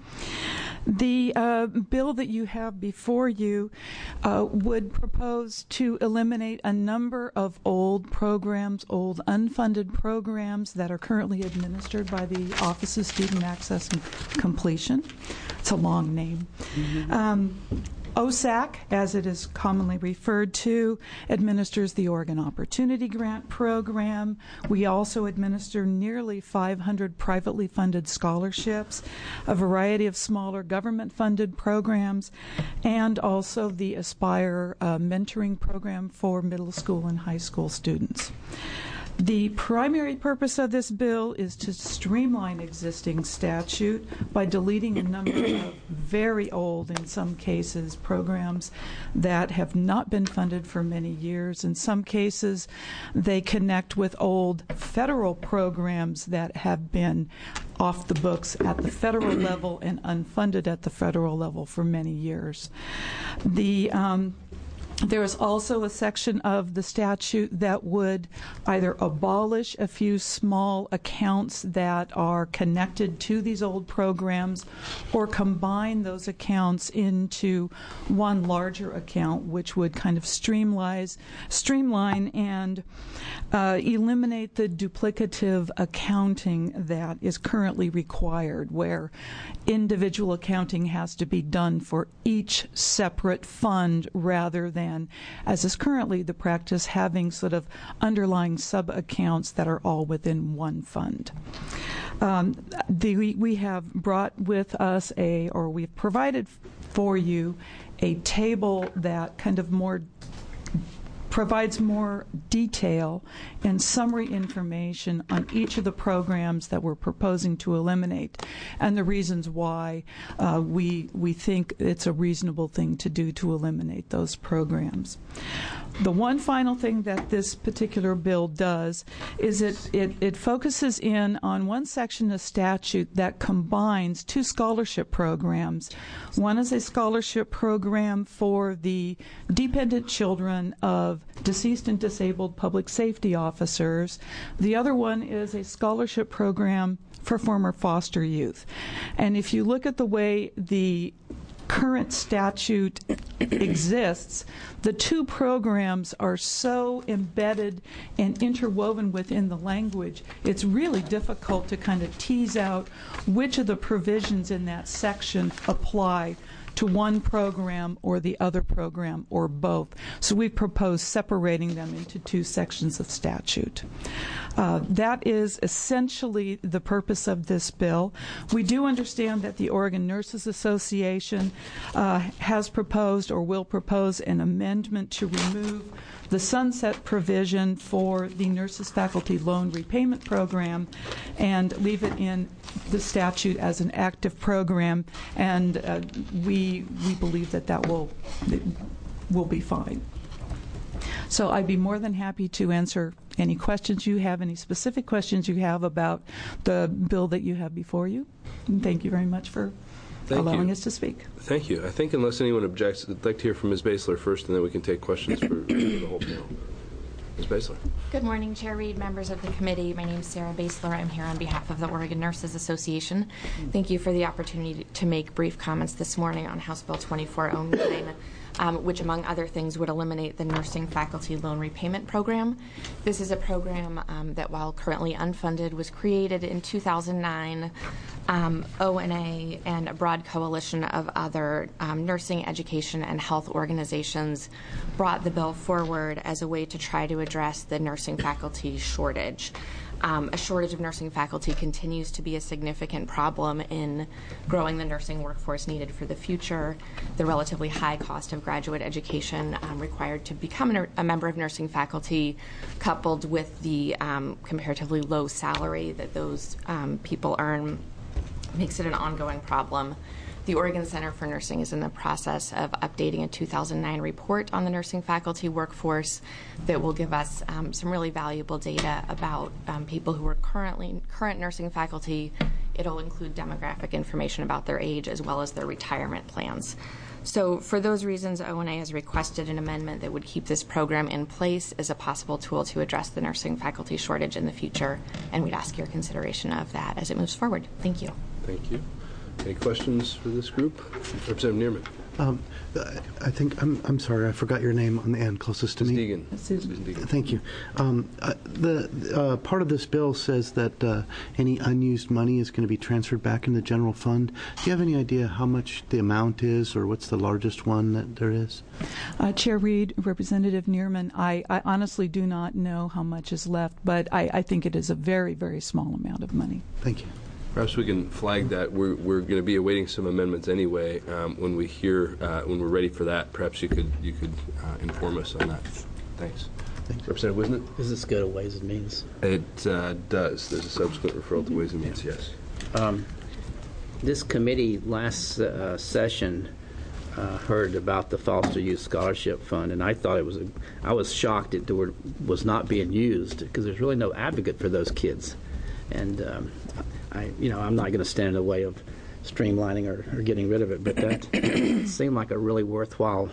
The uh, bill that you have before you uh, would propose to eliminate a number of old programs, old unfunded programs that are currently administered by the Office of Student Access and Completion. It's a long name. Mm-hmm. Um, O S A C, as it is commonly referred to, administers the Oregon Opportunity Grant Program. We also administer nearly five hundred privately funded scholarships, a variety of smaller government-funded programs, and also the Aspire uh, mentoring program for middle school and high school students. The primary purpose of this bill is to streamline existing statute by deleting a number of very old, in some cases, programs that have not been funded for many years. In some cases, they connect with old federal programs that have been off the books at the federal level and unfunded at the federal level for many years. The um, There is also a section of the statute that would either abolish a few small accounts that are connected to these old programs or combine those accounts into one larger account, which would kind of streamline, streamline and uh, eliminate the duplicative accounting that is currently required, where individual accounting has to be done for each separate fund rather than, as is currently the practice, having sort of underlying sub-accounts that are all within one fund. Um, the, we, we have brought with us a, or we've provided for you a table that kind of more provides more detail and summary information on each of the programs that we're proposing to eliminate and the reasons why uh, we we think it's a reasonable thing to do to eliminate those programs. The one final thing that this particular bill does is it, it, it focuses in on one section of statute that combines two scholarship programs. One is a scholarship program for the dependent children of deceased and disabled public safety officers. The other one is a scholarship program for former foster youth. And if you look at the way the current statute exists, the two programs are so embedded and interwoven within the language, it's really difficult to kind of tease out which of the provisions in that section apply to one program or the other program or both. So we propose separating them into two sections of statute. Uh, that is essentially the purpose of this bill. We do understand that the Oregon Nurses Association uh, has proposed or will propose an amendment to remove the sunset provision for the Nurses Faculty Loan Repayment Program and leave it in the statute as an active program, and uh, we we believe that that will that will be fine. So I'd be more than happy to answer any questions you have, any specific questions you have about the bill that you have before you. And thank you very much for Thank allowing you. us to speak. Thank you. I think unless anyone objects, I'd like to hear from Miz Basler first, and then we can take questions for, for the whole panel. Miz Basler. Good morning, Chair Reed, members of the committee. My name is Sarah Basler. I'm here on behalf of the Oregon Nurses Association. Thank you for the opportunity to make brief comments this morning on House Bill twenty-four oh nine. Um, which, among other things, would eliminate the Nursing Faculty Loan Repayment Program. This is a program um, that, while currently unfunded, was created in two thousand nine. Um, O N A and a broad coalition of other um, nursing, education, and health organizations brought the bill forward as a way to try to address the nursing faculty shortage. Um, a shortage of nursing faculty continues to be a significant problem in growing the nursing workforce needed for the future. The relatively high cost of graduate education um, required to become a, a member of nursing faculty, coupled with the um, comparatively low salary that those um, people earn, makes it an ongoing problem. The Oregon Center for Nursing is in the process of updating a two thousand nine report on the nursing faculty workforce that will give us um, some really valuable data about um, people who are currently current nursing faculty. It'll include demographic information about their age as well as their retirement plans. So for those reasons, O N A has requested an amendment that would keep this program in place as a possible tool to address the nursing faculty shortage in the future, and we'd ask your consideration of that as it moves forward. Thank you. Thank you. Any questions for this group? Representative Neerman. Um, I think, I'm, I'm sorry, I forgot your name on the end, closest to Miz me. Deegan. Susan. Deegan. Thank you. Um, uh, the uh, part of this bill says that uh, any unused money is going to be transferred back into the general fund. Do you have any idea how much the amount is, or what's the largest one that there is? Uh, Chair Reed, Representative Neerman, I, I honestly do not know how much is left, but I, I think it is a very, very small amount of money. Thank you. Perhaps we can flag that. We're, we're going to be awaiting some amendments anyway. Um, when we hear, uh, when we're ready for that, perhaps you could you could uh, inform us on that. Thanks. Thanks. Representative Wisnett? Does this go to Ways and Means? It uh, does. There's a subsequent referral to Ways and Means, yes. Um, this committee last uh, session uh, heard about the Foster Youth Scholarship Fund, and I thought it was, a, I was shocked it was not being used because there's really no advocate for those kids. And um, I, you know, I'm not going to stand in the way of streamlining or, or getting rid of it, but that seemed like a really worthwhile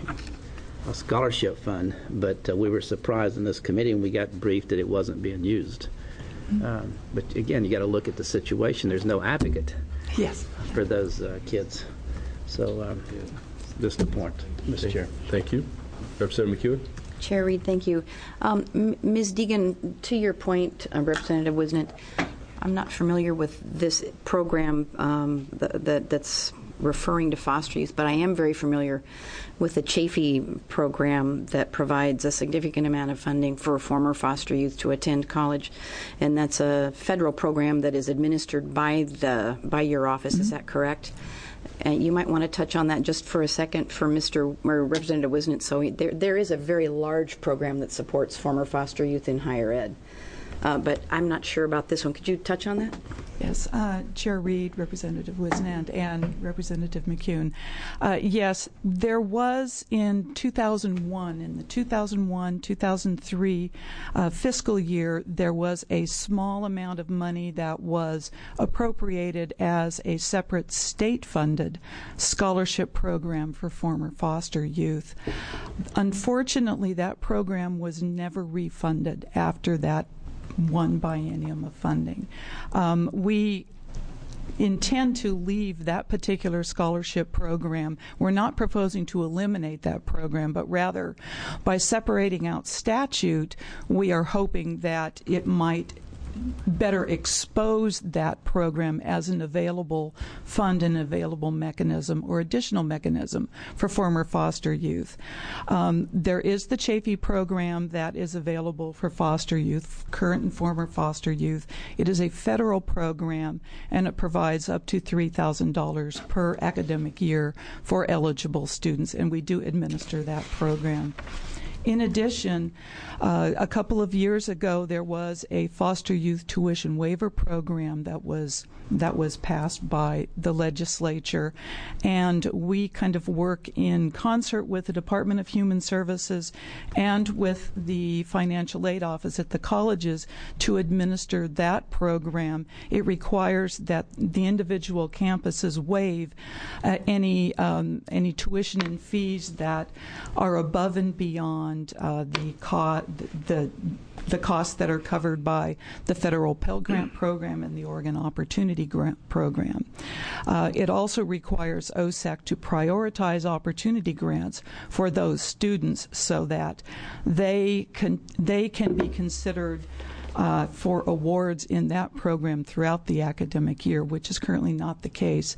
a scholarship fund. But uh, we were surprised in this committee when we got briefed that it wasn't being used. Mm-hmm. um, but again, you got to look at the situation. There's no advocate yes. for those uh, kids. So um, just the point, Mister Chair. Thank you. Representative McEwen? Chair Reed, thank you. Um, M- Miz Deegan, to your point, uh, Representative Wisnett, I'm not familiar with this program um, that, that, that's referring to foster youth, but I am very familiar with the Chafee program that provides a significant amount of funding for former foster youth to attend college, and that's a federal program that is administered by the by your office. Mm-hmm. Is that correct? And you might want to touch on that just for a second for Mister or Representative Wisnett. So there, there is a very large program that supports former foster youth in higher ed. Uh, but I'm not sure about this one. Could you touch on that? Yes, uh, Chair Reed, Representative Wisnett, and Representative McEwen. Uh, yes, there was in two thousand one, in the two thousand one two thousand three uh, fiscal year, there was a small amount of money that was appropriated as a separate state-funded scholarship program for former foster youth. Unfortunately, that program was never refunded after that one biennium of funding. Um, we intend to leave that particular scholarship program. We're not proposing to eliminate that program, but rather by separating out statute, we are hoping that it might better expose that program as an available fund and available mechanism or additional mechanism for former foster youth. Um, there is the Chafee program that is available for foster youth, current and former foster youth. It is a federal program, and it provides up to three thousand dollars per academic year for eligible students, and we do administer that program. In addition, uh, a couple of years ago, there was a foster youth tuition waiver program that was that was passed by the legislature, and we kind of work in concert with the Department of Human Services and with the financial aid office at the colleges to administer that program. It requires that the individual campuses waive uh, any um, any tuition and fees that are above and beyond Uh, the, co- the the costs that are covered by the federal Pell Grant program and the Oregon Opportunity Grant program. Uh, it also requires O S A C to prioritize opportunity grants for those students so that they can they can be considered Uh, for awards in that program throughout the academic year, which is currently not the case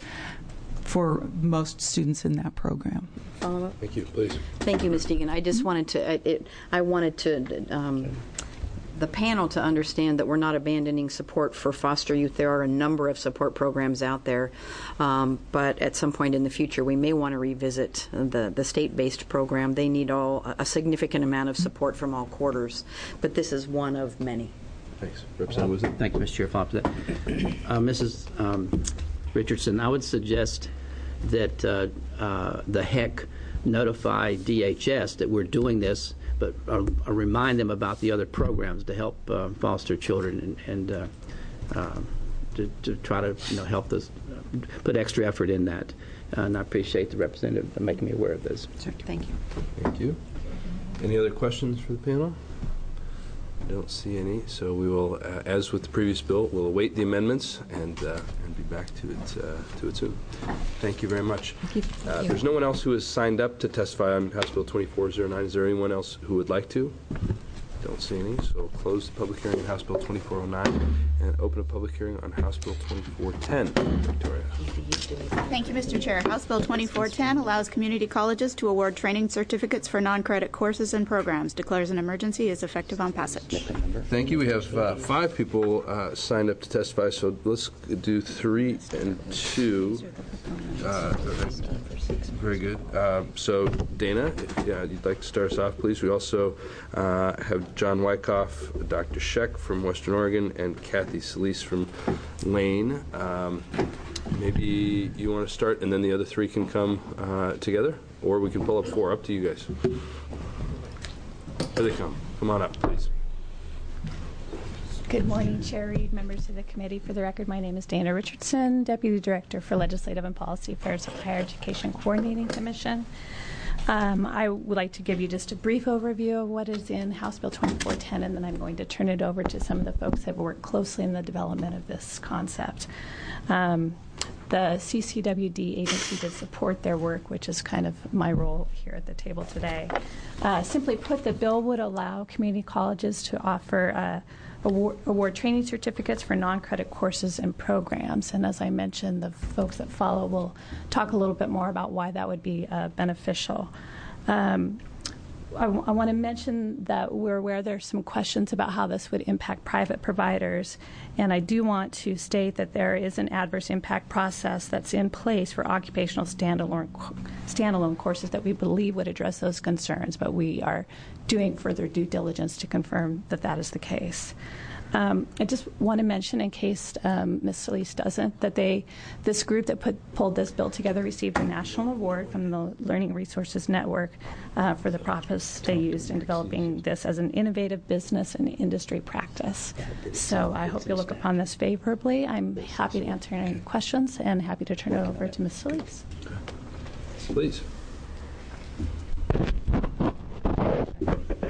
for most students in that program. Follow up? Thank you, please. Thank you, Miz Deegan. I just wanted to, I, it, I wanted to, um, the panel to understand that we're not abandoning support for foster youth. There are a number of support programs out there, um, but at some point in the future, we may want to revisit the, the state-based program. They need all a significant amount of support from all quarters, but this is one of many. Thanks. Representative Wisdom. Thank you, Mister Chair. Follow up to that. Uh, Missus Um, Richardson, I would suggest that uh, uh, the H E C notify D H S that we're doing this, but uh, uh, remind them about the other programs to help uh, foster children and, and uh, uh, to, to try to you know help us uh, put extra effort in that. Uh, and I appreciate the representative making me aware of this. Sure. Thank you. Thank you. Any other questions for the panel? I don't see any, so we will, uh, as with the previous bill, we'll await the amendments and uh, and be back to it uh, to it soon. Thank you very much. Thank you. Thank uh, you. There's no one else who has signed up to testify on House Bill twenty-four oh nine. Is there anyone else who would like to? Don't see any, so we'll close the public hearing on House Bill twenty-four oh nine and open a public hearing on House Bill twenty-four ten. Victoria. Thank you, Mister Chair. House Bill twenty-four ten allows community colleges to award training certificates for non-credit courses and programs, declares an emergency, is effective on passage. Thank you. We have uh, five people uh, signed up to testify, so let's do three and two. Uh, very good. Uh, so, Dana, if yeah, you'd like to start us off, please. We also uh, have John Wyckoff, Doctor Scheck from Western Oregon, and Kathy Solis from Lane. Um, maybe you want to start, and then the other three can come uh, together, or we can pull up four. Up to you guys. Here they come. Come on up, please. Good morning, Chair Reed, members of the committee. For the record, my name is Dana Richardson, Deputy Director for Legislative and Policy Affairs of the Higher Education Coordinating Commission. Um, I would like to give you just a brief overview of what is in House Bill twenty-four ten, and then I'm going to turn it over to some of the folks that have worked closely in the development of this concept. Um, the C C W D agency did support their work, which is kind of my role here at the table today. Uh, simply put, the bill would allow community colleges to offer uh, Award, award training certificates for non-credit courses and programs. And as I mentioned, the folks that follow will talk a little bit more about why that would be uh, beneficial. Um, I, w- I want to mention that we're aware there's some questions about how this would impact private providers. And I do want to state that there is an adverse impact process that's in place for occupational standalone, standalone courses that we believe would address those concerns, but we are doing further due diligence to confirm that that is the case. Um, I just want to mention, in case um, Miz Solis doesn't, that they, this group that put, pulled this bill together received a national award from the Learning Resources Network uh, for the process they used in developing this as an innovative business and industry practice. So I hope you'll look upon this favorably. I'm happy to answer any questions and happy to turn it over to Miz Solis. Please.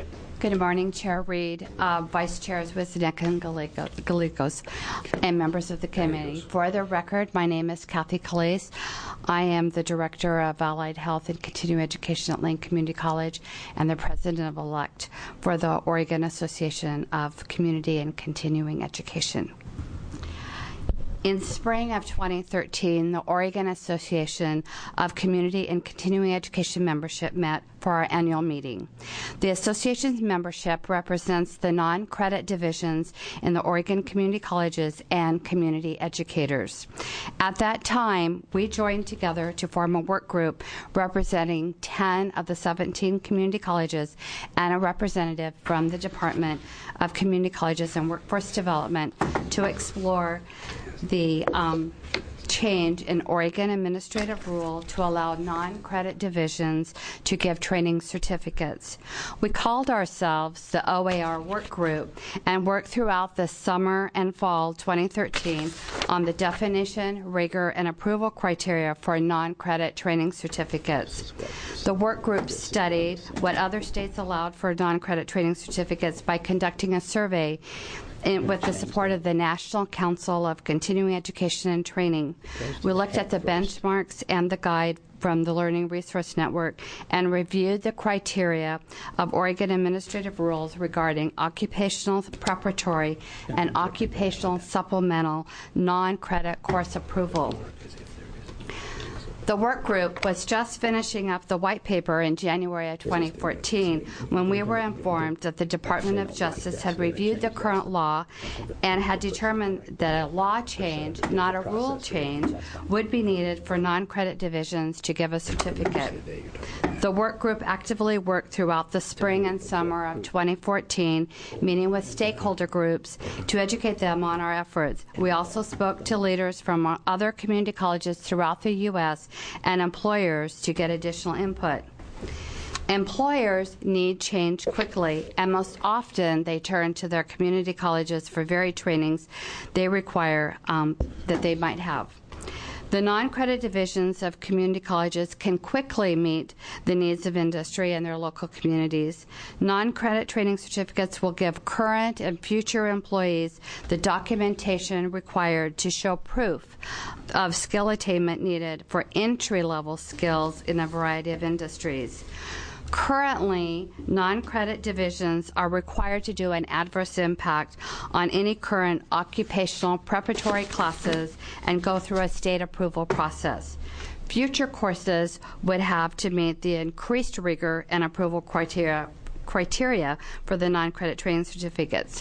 Good morning, Chair Reed, uh, Vice Chairs Wisniewski and Gallegos, and members of the committee. For the record, my name is Kathy Calais. I am the Director of Allied Health and Continuing Education at Lane Community College and the President-elect for the Oregon Association of Community and Continuing Education. In spring of twenty thirteen, the Oregon Association of Community and Continuing Education membership met for our annual meeting. The association's membership represents the non-credit divisions in the Oregon community colleges and community educators. At that time, we joined together to form a work group representing ten of the seventeen community colleges and a representative from the Department of Community Colleges and Workforce Development to explore the um, change in Oregon administrative rule to allow non-credit divisions to give training certificates. We called ourselves the O A R Work Group and worked throughout the summer and fall twenty thirteen on the definition, rigor, and approval criteria for non-credit training certificates. The work group studied what other states allowed for non-credit training certificates by conducting a survey In, with the support of the National Council of Continuing Education and Training. We looked at the benchmarks and the guide from the Learning Resource Network and reviewed the criteria of Oregon administrative rules regarding occupational preparatory and occupational supplemental non-credit course approval. The work group was just finishing up the white paper in January of twenty fourteen when we were informed that the Department of Justice had reviewed the current law and had determined that a law change, not a rule change, would be needed for non-credit divisions to give a certificate. The work group actively worked throughout the spring and summer of twenty fourteen, meeting with stakeholder groups to educate them on our efforts. We also spoke to leaders from other community colleges throughout the U S and employers to get additional input. Employers need change quickly, and most often they turn to their community colleges for varied trainings they require um, that they might have. The non-credit divisions of community colleges can quickly meet the needs of industry and their local communities. Non-credit training certificates will give current and future employees the documentation required to show proof of skill attainment needed for entry-level skills in a variety of industries. Currently, non-credit divisions are required to do an adverse impact on any current occupational preparatory classes and go through a state approval process. Future courses would have to meet the increased rigor and approval criteria, criteria for the non-credit training certificates.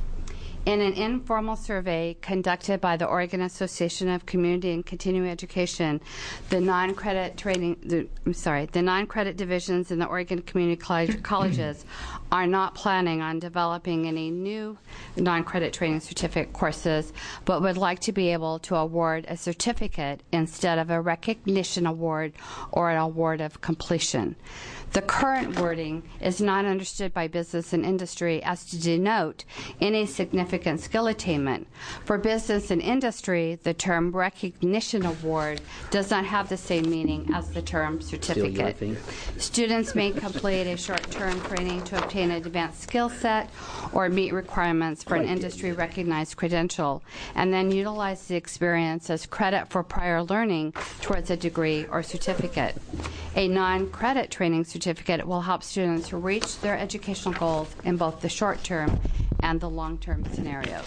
In an informal survey conducted by the Oregon Association of Community and Continuing Education, the non-credit training, the, I'm sorry, the non-credit divisions in the Oregon Community College, colleges are not planning on developing any new non-credit training certificate courses, but would like to be able to award a certificate instead of a recognition award or an award of completion. The current wording is not understood by business and industry as to denote any significant skill attainment. For business and industry, the term recognition award does not have the same meaning as the term certificate. Students may complete a short-term training to obtain an advanced skill set or meet requirements for an industry-recognized credential, and then utilize the experience as credit for prior learning towards a degree or certificate. A non-credit training certificate certificate will help students reach their educational goals in both the short-term and the long-term scenarios.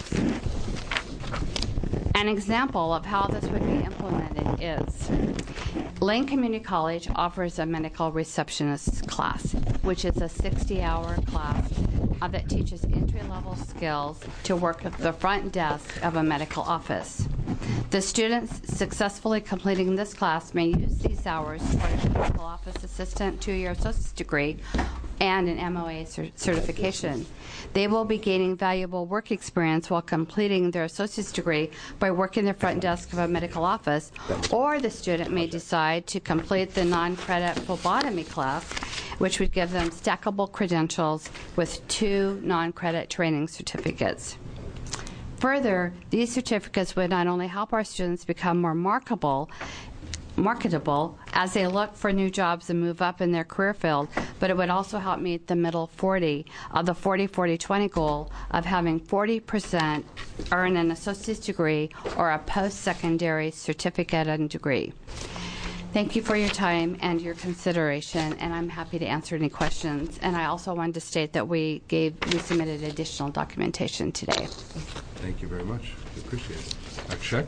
An example of how this would be implemented is Lane Community College offers a medical receptionist class, which is a sixty-hour class uh, that teaches entry-level skills to work at the front desk of a medical office. The students successfully completing this class may use these hours for a medical office assistant two-year associate's degree and an M O A cer- certification. They will be gaining valuable work experience while completing their associate's degree by working the front desk of a medical office, or the student may decide to complete the non-credit phlebotomy class, which would give them stackable credentials with two non-credit training certificates. Further, these certificates would not only help our students become more marketable marketable as they look for new jobs and move up in their career field, but it would also help meet the middle forty of the forty forty twenty goal of having forty percent earn an associate's degree or a post-secondary certificate and degree. Thank you for your time and your consideration, and I'm happy to answer any questions. And I also wanted to state that we gave we submitted additional documentation today. Thank you very much. We appreciate it. Doctor Scheck?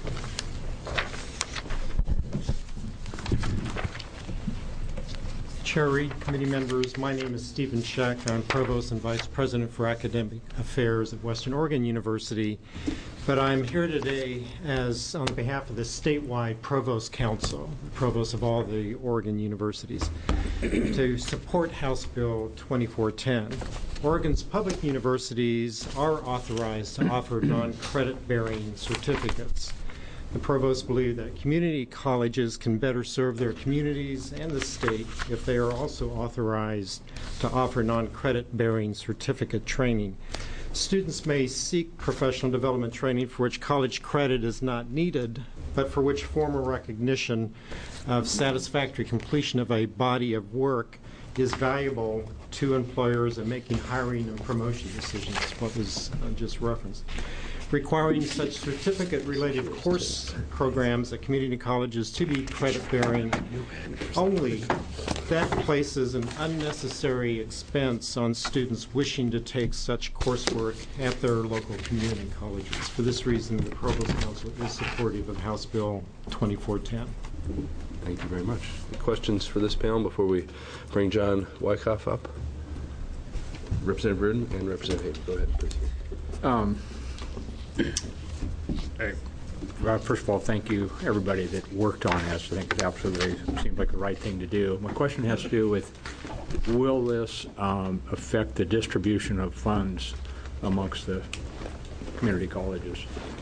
Chair Reed, committee members, my name is Stephen Scheck. I'm Provost and Vice President for Academic Affairs at Western Oregon University. But I'm here today as on behalf of the statewide Provost Council, the provost of all the Oregon universities, to support House Bill twenty-four ten. Oregon's public universities are authorized to offer non-credit bearing certificates. The provost believes that community colleges can better serve their communities and the state if they are also authorized to offer non-credit bearing certificate training. Students may seek professional development training for which college credit is not needed, but for which formal recognition of satisfactory completion of a body of work is valuable to employers in making hiring and promotion decisions, what was uh, just referenced. Requiring such certificate-related course programs at community colleges to be credit-bearing only, that places an unnecessary expense on students wishing to take such coursework at their local community colleges. For this reason, the Provost Council is supportive of House Bill twenty-four ten. Thank you very much. Any questions for this panel before we bring John Wyckoff up? Representative Reardon and Representative Hayden, go ahead, please. Um, I, uh, first of all, thank you, everybody that worked on this. I think it absolutely seems like the right thing to do. My question has to do with, will this um, affect the distribution of funds amongst the community colleges?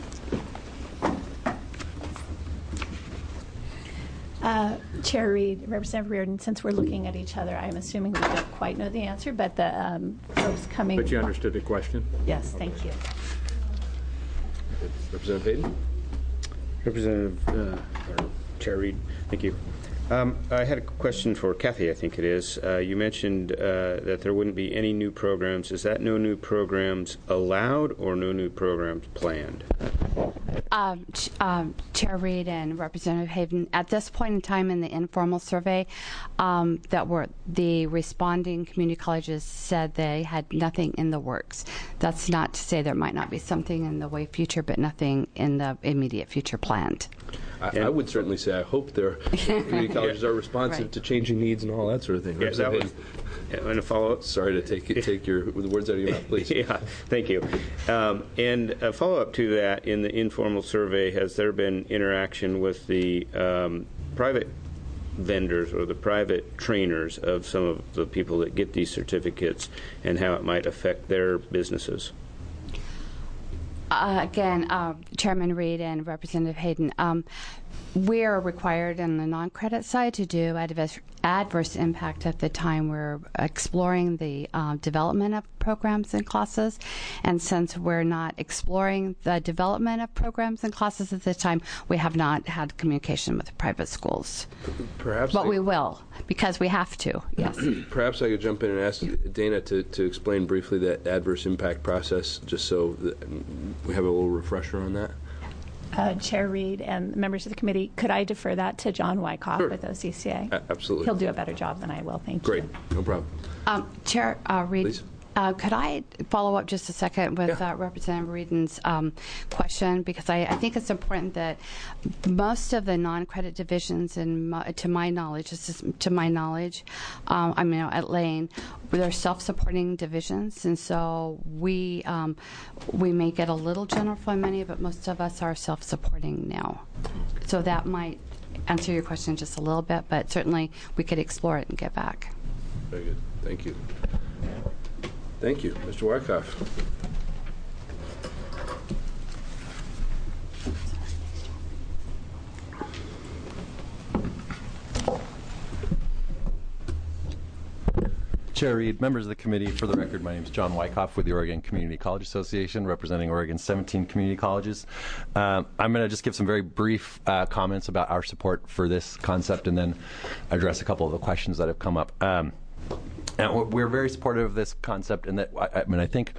Uh, Chair Reed, Representative Reardon, since we're looking at each other, I'm assuming we don't quite know the answer, but the um, folks coming... But you understood the question? Yes, thank you. Representative Hayden? Representative uh, or Chair Reed, thank you. Um, I had a question for Kathy, I think it is. Uh, you mentioned uh, that there wouldn't be any new programs. Is that no new programs allowed or no new programs planned? Um, Ch- um, Chair Reed and Representative Hayden, at this point in time in the informal survey, um, that were the responding community colleges said they had nothing in the works. That's not to say there might not be something in the way future, but nothing in the immediate future planned. I, I would certainly say I hope their community colleges are responsive Right. to changing needs and all that sort of thing. Yeah, that was, and a follow-up. Sorry to take it, take your the words out of your mouth, please. Yeah, thank you. Um, and a follow-up to that, in the informal survey, has there been interaction with the um, private vendors or the private trainers of some of the people that get these certificates and how it might affect their businesses? Uh, again, uh, Chairman Reed and Representative Hayden, um, we are required on the non-credit side to do adverse, adverse impact at the time we're exploring the uh, development of programs and classes. And since we're not exploring the development of programs and classes at this time, we have not had communication with the private schools. Perhaps, but I, we will, because we have to. Yes. Perhaps I could jump in and ask Dana to, to explain briefly that adverse impact process, just so that we have a little refresher on that. Uh, Chair Reed and members of the committee, could I defer that to John Wyckoff Sure. with O C C A? A- absolutely. He'll do a better job than I will. Thank Great. you. Great, no problem. Um, Chair uh, Reed, Please. uh, could I follow up just a second with Yeah. uh, Representative Reardon's um, question? Because I, I think it's important that most of the non-credit divisions, in my, to my knowledge, this is to my knowledge, um, I mean at Lane, they're self-supporting divisions, and so we um, we may get a little general fund money, but most of us are self-supporting now. So that might answer your question just a little bit, but certainly we could explore it and get back. Very good. Thank you. Thank you. Mister Wyckoff. Chair Reed, members of the committee, for the record, my name is John Wyckoff with the Oregon Community College Association, representing Oregon's seventeen community colleges. Um, I'm going to just give some very brief uh, comments about our support for this concept and then address a couple of the questions that have come up. Um, and we're very supportive of this concept, and that I, I mean, I think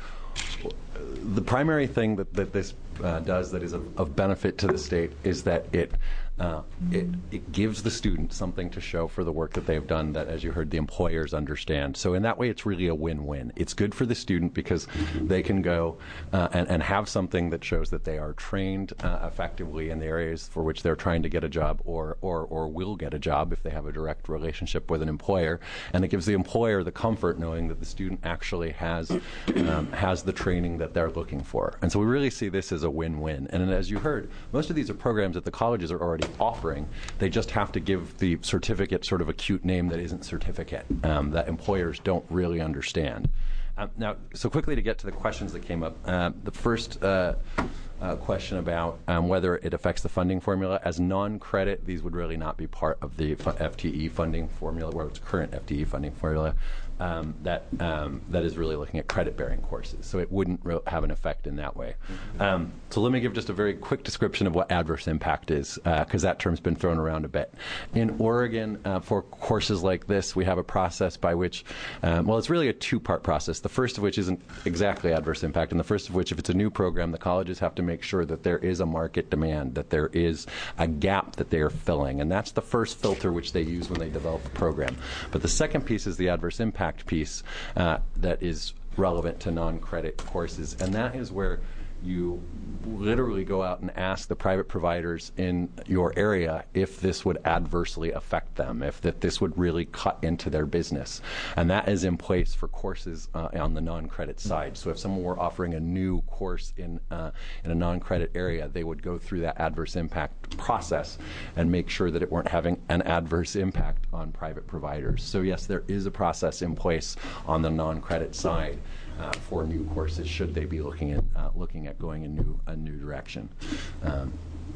the primary thing that, that this uh, does that is of, of benefit to the state is that it Uh, it, it gives the student something to show for the work that they've done that, as you heard, the employers understand. So in that way, it's really a win-win. It's good for the student because they can go uh, and, and have something that shows that they are trained uh, effectively in the areas for which they're trying to get a job or, or, or will get a job if they have a direct relationship with an employer. And it gives the employer the comfort knowing that the student actually has, um, has the training that they're looking for. And so we really see this as a win-win. And as you heard, most of these are programs that the colleges are already offering. They just have to give the certificate sort of a cute name that isn't certificate, um, that employers don't really understand. Um, now, so quickly to get to the questions that came up, uh, the first uh, uh, question about um, whether it affects the funding formula. As non-credit, these would really not be part of the F T E funding formula, or its current F T E funding formula. Um, that um, that is really looking at credit-bearing courses, so it wouldn't re- have an effect in that way. Um, so let me give just a very quick description of what adverse impact is, because uh, that term's been thrown around a bit. In Oregon, uh, for courses like this, we have a process by which, um, well, it's really a two-part process. The first of which isn't exactly adverse impact, and the first of which, if it's a new program, the colleges have to make sure that there is a market demand, that there is a gap that they are filling, and that's the first filter which they use when they develop a program. But the second piece is the adverse impact piece uh, that is relevant to non-credit courses, and that is where you literally go out and ask the private providers in your area if this would adversely affect them, if that this would really cut into their business. And that is in place for courses uh, on the non-credit side. So if someone were offering a new course in uh, in a non-credit area, they would go through that adverse impact process and make sure that it weren't having an adverse impact on private providers. So yes, there is a process in place on the non-credit side Uh, for new courses, should they be looking at uh, looking at going a new a new direction. Um,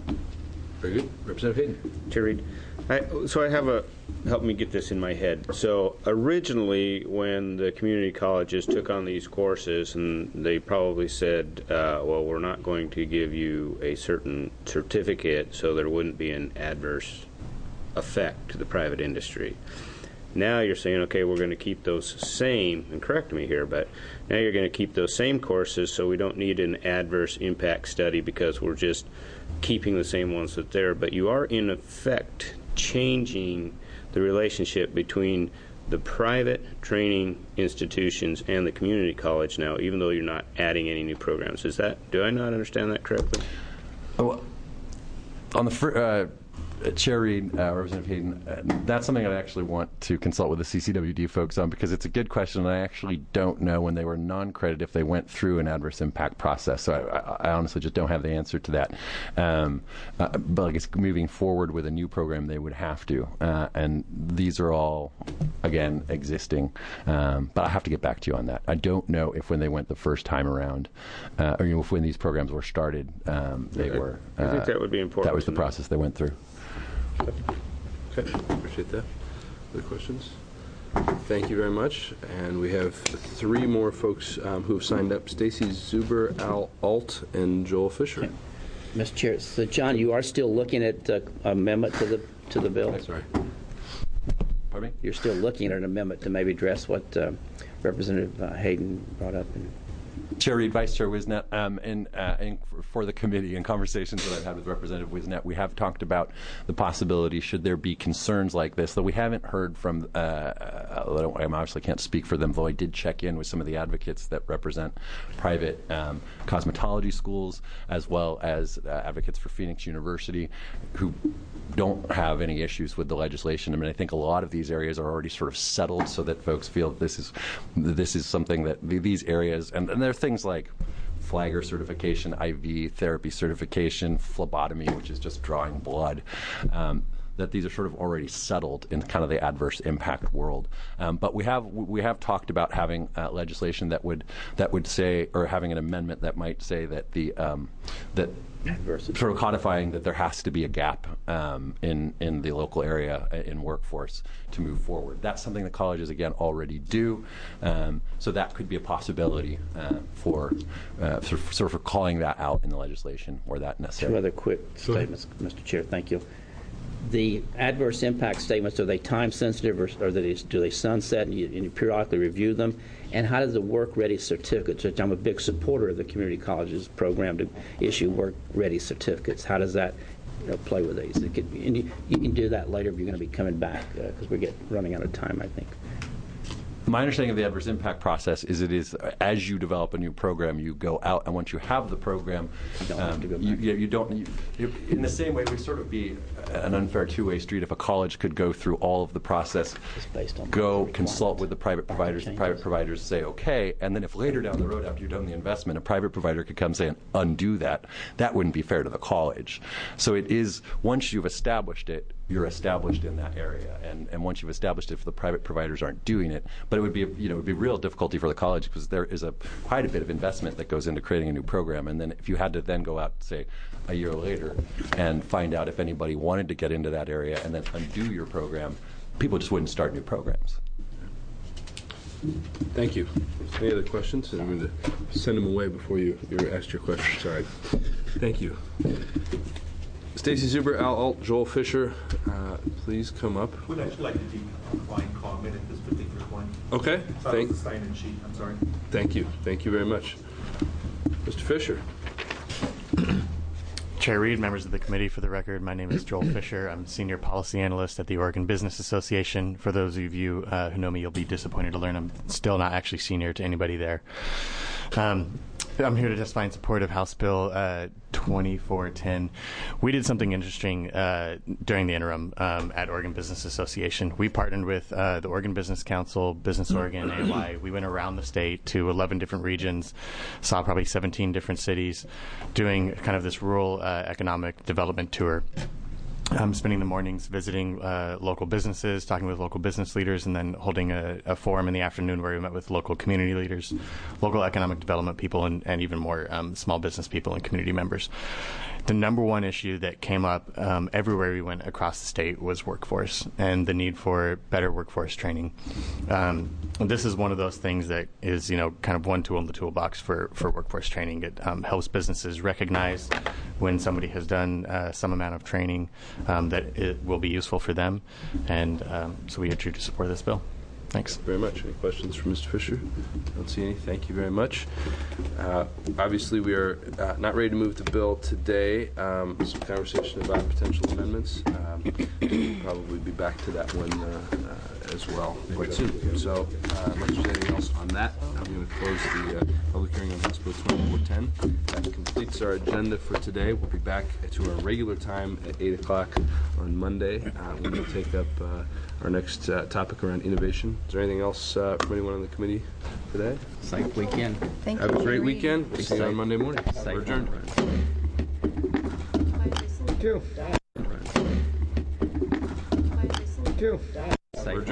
Very good, Representative Hayden. Chair Reed, I, so I have a help me get this in my head. So originally, when the community colleges took on these courses, and they probably said, uh, "Well, we're not going to give you a certain certificate, so there wouldn't be an adverse effect to the private industry." Now you're saying, okay, we're going to keep those same, and correct me here, but now you're going to keep those same courses, so we don't need an adverse impact study because we're just keeping the same ones that there. But you are, in effect, changing the relationship between the private training institutions and the community college now, even though you're not adding any new programs. Is that, do I not understand that correctly? Oh, on the fir- uh, Chair Reed, uh, Representative Hayden, uh, that's something I actually want to consult with the C C W D folks on, because it's a good question, and I actually don't know when they were non-credit if they went through an adverse impact process. So I, I, I honestly just don't have the answer to that. Um, uh, but I guess moving forward with a new program, they would have to. Uh, and these are all, again, existing. Um, but I have to get back to you on that. I don't know if when they went the first time around, uh, or you know, if when these programs were started, um, they I, were. I think uh, that would be important. That was the process they went through. Okay, appreciate that. Other questions? Thank you very much. And we have three more folks um, who have signed up: Stacy Zuber, Al Alt, and Joel Fisher. Mister Chair, so John, you are still looking at uh, amendment to the to the bill? Sorry. Pardon me? You're still looking at an amendment to maybe address what uh, Representative uh, Hayden brought up. In Chair Reed, Vice Chair Wisnet, um, in, uh, in, for the committee, in conversations that I've had with Representative Wisnet, we have talked about the possibility, should there be concerns like this, though we haven't heard from, uh, uh, I obviously can't speak for them, though I did check in with some of the advocates that represent private um, cosmetology schools, as well as uh, advocates for Phoenix University, who don't have any issues with the legislation. I mean, I think a lot of these areas are already sort of settled so that folks feel that this is, this is something that these areas, and, and there are things like Flagger certification, I V therapy certification, phlebotomy, which is just drawing blood. Um, that these are sort of already settled in kind of the adverse impact world. Um, but we have we have talked about having uh, legislation that would that would say, or having an amendment that might say that the um, that sort of codifying that there has to be a gap um, in in the local area in workforce to move forward. That's something that colleges again already do, um, so that could be a possibility uh, for uh, sort of, sort of for calling that out in the legislation where that necessary. Two other quick statements, Mister Chair. Thank you. The adverse impact statements, are they time sensitive, or, or do, they, do they sunset and you, and you periodically review them? And how does the work ready certificates, which I'm a big supporter of the community colleges program to issue work ready certificates, how does that you know, play with these? It could, and you, you can do that later if you're going to be coming back, because uh, we're getting running out of time, I think. My understanding of the adverse impact process is it is uh, as you develop a new program, you go out, and once you have the program, you don't, um, have to go you, you, you don't you, you, in the same way, it would sort of be an unfair two-way street if a college could go through all of the process, based on go consult with the private providers, the private providers say okay, and then if later down the road after you've done the investment, a private provider could come say and undo that, that wouldn't be fair to the college. So it is, once you've established it, you're established in that area, and, and once you've established it, if the private providers aren't doing it, but it would be, you know, it would be real difficulty for the college because there is a quite a bit of investment that goes into creating a new program, and then if you had to then go out, say, a year later and find out if anybody wanted to get into that area and then undo your program, people just wouldn't start new programs. Thank you. Any other questions? I'm going to send them away before you, you asked your question. Sorry. Thank you. Stacy Zuber, Al Alt, Joel Fisher, uh, please come up. Would actually like to decline comment at this particular point. Okay. Thank you. Sign-in sheet. I'm sorry. Thank you. Thank you very much. Mister Fisher. Chair Reed, members of the committee, for the record, my name is Joel Fisher. I'm Senior Policy Analyst at the Oregon Business Association. For those of you uh, who know me, you'll be disappointed to learn I'm still not actually senior to anybody there. Um, I'm here to testify in support of House Bill uh, twenty-four ten. We did something interesting uh, during the interim um, at Oregon Business Association. We partnered with uh, the Oregon Business Council, Business Oregon, A Y. We went around the state to eleven different regions, saw probably seventeen different cities, doing kind of this rural uh, economic development tour. Um, spending the mornings visiting uh, local businesses, talking with local business leaders, and then holding a, a forum in the afternoon where we met with local community leaders, local economic development people, and, and even more um, small business people and community members. The number one issue that came up um, everywhere we went across the state was workforce and the need for better workforce training. Um, this is one of those things that is, you know, kind of one tool in the toolbox for, for workforce training. It um, helps businesses recognize when somebody has done uh, some amount of training um, that it will be useful for them. And um, so we urge you to support this bill. Thanks. Very much. Any questions for Mister Fisher? Don't see any. Thank you very much. Uh, obviously, we are uh, not ready to move the bill today. Um, some conversation about potential amendments. Um, we'll probably be back to that one uh, uh, as well quite soon. So, uh, unless there's anything else on that, I'm going to close the uh, public hearing on House Bill twenty-four ten. That completes our agenda for today. We'll be back to our regular time at eight o'clock on Monday uh, when we'll take up uh, our next uh, topic around innovation. Is there anything else uh, from anyone on the committee today? Safe weekend. Thank Have you. a great weekend. We'll see you on Monday morning. We're adjourned. Two. Two. We're adjourned.